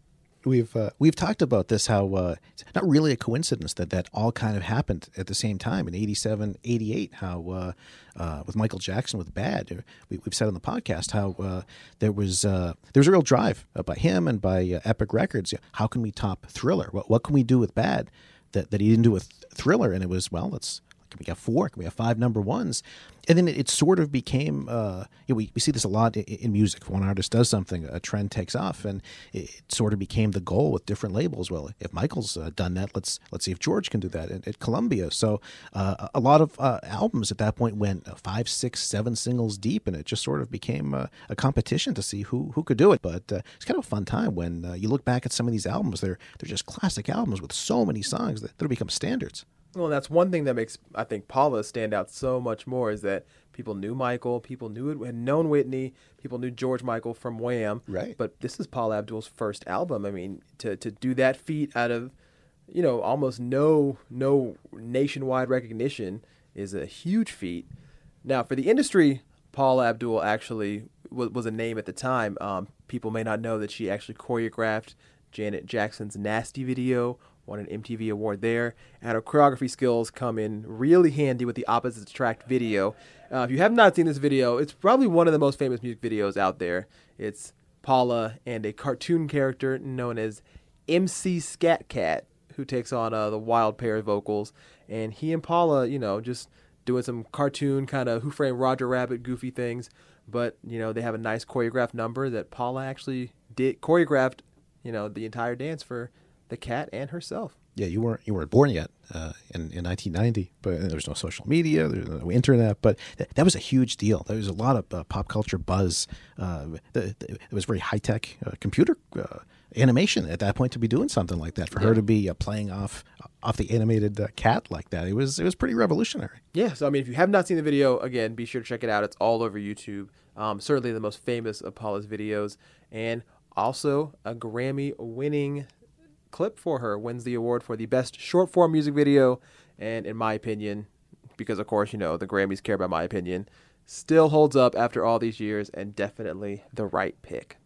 We've uh, we've talked about this, how uh, it's not really a coincidence that that all kind of happened at the same time in eighty-seven, eighty-eight, how uh, uh, with Michael Jackson with Bad, we, we've said on the podcast how uh, there was uh, there was a real drive uh, by him and by uh, Epic Records. How can we top Thriller? What, what can we do with Bad that, that he didn't do with Thriller? And it was, well, let's can we have four? Can we have five number ones? And then it, it sort of became, uh, you know, we, we see this a lot in, in music. If one artist does something, a trend takes off, and it, it sort of became the goal with different labels. Well, if Michael's uh, done that, let's let's see if George can do that at, at Columbia. So uh, a lot of uh, albums at that point went five, six, seven singles deep, and it just sort of became uh, a competition to see who who could do it. But uh, it's kind of a fun time when uh, you look back at some of these albums. They're they're just classic albums with so many songs that that'll become standards. Well, that's one thing that makes, I think, Paula stand out so much more is that people knew Michael, people knew it, had known Whitney, people knew George Michael from Wham. Right. But this is Paula Abdul's first album. I mean, to, to do that feat out of, you know, almost no no nationwide recognition is a huge feat. Now, for the industry, Paula Abdul actually was, was a name at the time. Um, people may not know that she actually choreographed Janet Jackson's Nasty video, won an M T V award there, and her choreography skills come in really handy with the Opposites Attract video. Uh, if you have not seen this video, it's probably one of the most famous music videos out there. It's Paula and a cartoon character known as M C Scat Cat, who takes on uh, the Wild Pear vocals, and he and Paula, you know, just doing some cartoon kind of Who Framed Roger Rabbit goofy things, but, you know, they have a nice choreographed number that Paula actually did choreographed, you know, the entire dance for the cat and herself. Yeah, you weren't you weren't born yet uh, in in nineteen ninety, but there was no social media, there was no internet. But th- that was a huge deal. There was a lot of uh, pop culture buzz. Uh, the, the, it was very high tech uh, computer uh, animation at that point to be doing something like that. For yeah. her to be uh, playing off off the animated uh, cat like that, it was it was pretty revolutionary. Yeah. So I mean, if you have not seen the video, again, be sure to check it out. It's all over YouTube. Um, certainly the most famous of Paula's videos, and also a Grammy-winning clip for her, wins the award for the best short form music video, and in my opinion, because of course, you know, the Grammys care about my opinion, still holds up after all these years and definitely the right pick.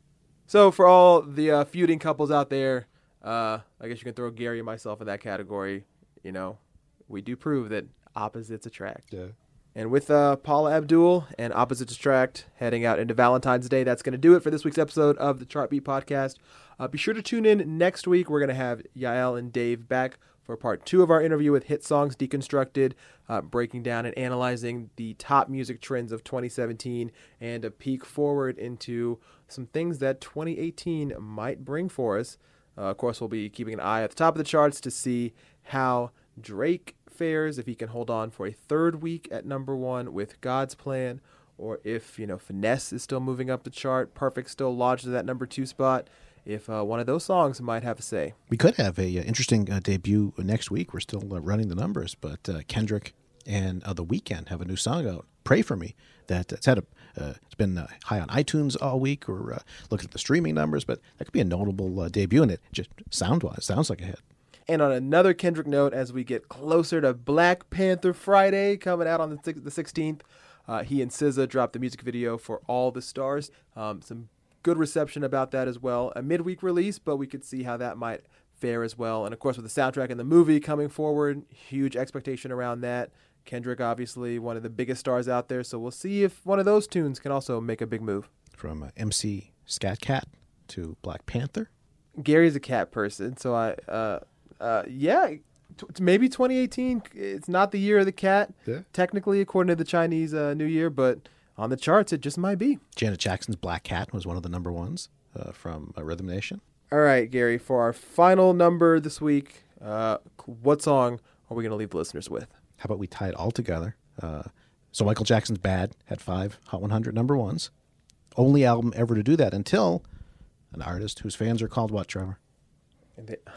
So for all the uh, feuding couples out there, uh, I guess you can throw Gary and myself in that category. You know, we do prove that opposites attract. Yeah. And with uh, Paula Abdul and Opposites Attract heading out into Valentine's Day, that's going to do it for this week's episode of the Chart Beat Podcast. Uh, be sure to tune in next week. We're going to have Yael and Dave back for part two of our interview with Hit Songs Deconstructed, uh, breaking down and analyzing the top music trends of twenty seventeen and a peek forward into some things that twenty eighteen might bring for us. Uh, of course, we'll be keeping an eye at the top of the charts to see how Drake fares, if he can hold on for a third week at number one with God's Plan, or if, you know, Finesse is still moving up the chart, Perfect still lodged in that number two spot, if uh, one of those songs might have a say. We could have a uh, interesting uh, debut next week. We're still uh, running the numbers, but uh, Kendrick and uh, The Weeknd have a new song out, Pray For Me, that it's had a uh, it's been uh, high on iTunes all week. We're uh, looking at the streaming numbers, but that could be a notable uh, debut, and it just sound-wise sounds like a hit. And on another Kendrick note, as we get closer to Black Panther Friday coming out on the sixteenth, uh, he and S Z A dropped the music video for All the Stars. Um, some good reception about that as well. A midweek release, but we could see how that might fare as well. And of course, with the soundtrack and the movie coming forward, huge expectation around that. Kendrick, obviously, one of the biggest stars out there, so we'll see if one of those tunes can also make a big move. From uh, M C Scat Cat to Black Panther. Gary's a cat person, so I... Uh, Uh, yeah, t- maybe twenty eighteen. It's not the year of the cat, yeah. technically, according to the Chinese uh, New Year, but on the charts, it just might be. Janet Jackson's Black Cat was one of the number ones uh, from uh, Rhythm Nation. All right, Gary, for our final number this week, uh, what song are we going to leave the listeners with? How about we tie it all together? Uh, so Michael Jackson's Bad had five Hot one hundred number ones. Only album ever to do that until an artist whose fans are called what, Trevor? And they,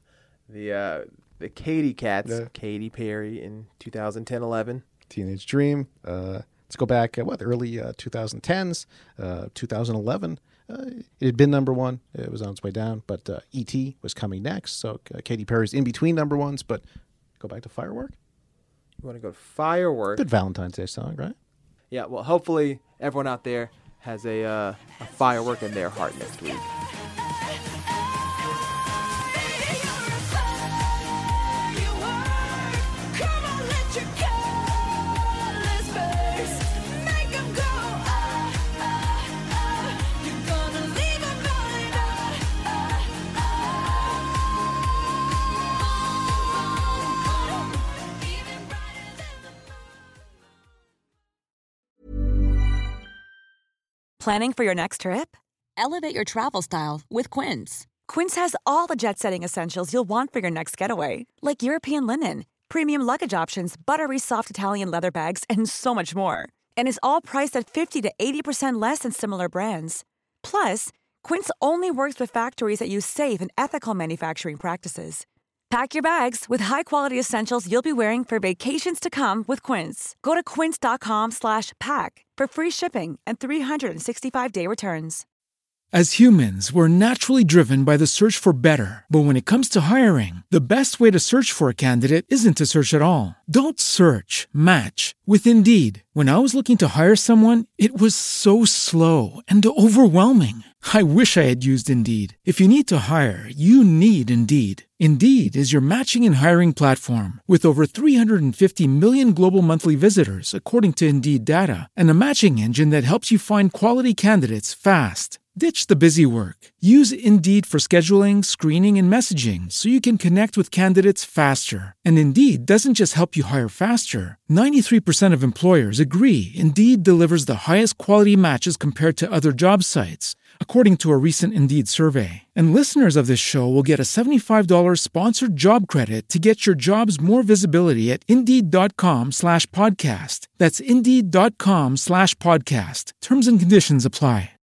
The uh, the Katy Cats, yeah. Katy Perry in two thousand ten eleven. Teenage Dream. Uh, let's go back, uh, what, early uh, twenty tens, uh, two thousand eleven. Uh, it had been number one. It was on its way down, but uh, E T was coming next. So uh, Katy Perry's in between number ones, but go back to Firework. You want to go to Firework? Good Valentine's Day song, right? Yeah, well, hopefully everyone out there has a, uh, a firework in their heart next week. Planning for your next trip? Elevate your travel style with Quince. Quince has all the jet-setting essentials you'll want for your next getaway, like European linen, premium luggage options, buttery soft Italian leather bags, and so much more. And is all priced at fifty to eighty percent less than similar brands. Plus, Quince only works with factories that use safe and ethical manufacturing practices. Pack your bags with high-quality essentials you'll be wearing for vacations to come with Quince. Go to quince.com slash pack for free shipping and three sixty-five day returns. As humans, we're naturally driven by the search for better. But when it comes to hiring, the best way to search for a candidate isn't to search at all. Don't search, match with Indeed. When I was looking to hire someone, it was so slow and overwhelming. I wish I had used Indeed. If you need to hire, you need Indeed. Indeed is your matching and hiring platform with over three hundred fifty million global monthly visitors, according to Indeed data, and a matching engine that helps you find quality candidates fast. Ditch the busy work. Use Indeed for scheduling, screening, and messaging so you can connect with candidates faster. And Indeed doesn't just help you hire faster. ninety-three percent of employers agree Indeed delivers the highest quality matches compared to other job sites, according to a recent Indeed survey. And listeners of this show will get a seventy-five dollars sponsored job credit to get your jobs more visibility at Indeed.com slash podcast. That's Indeed.com slash podcast. Terms and conditions apply.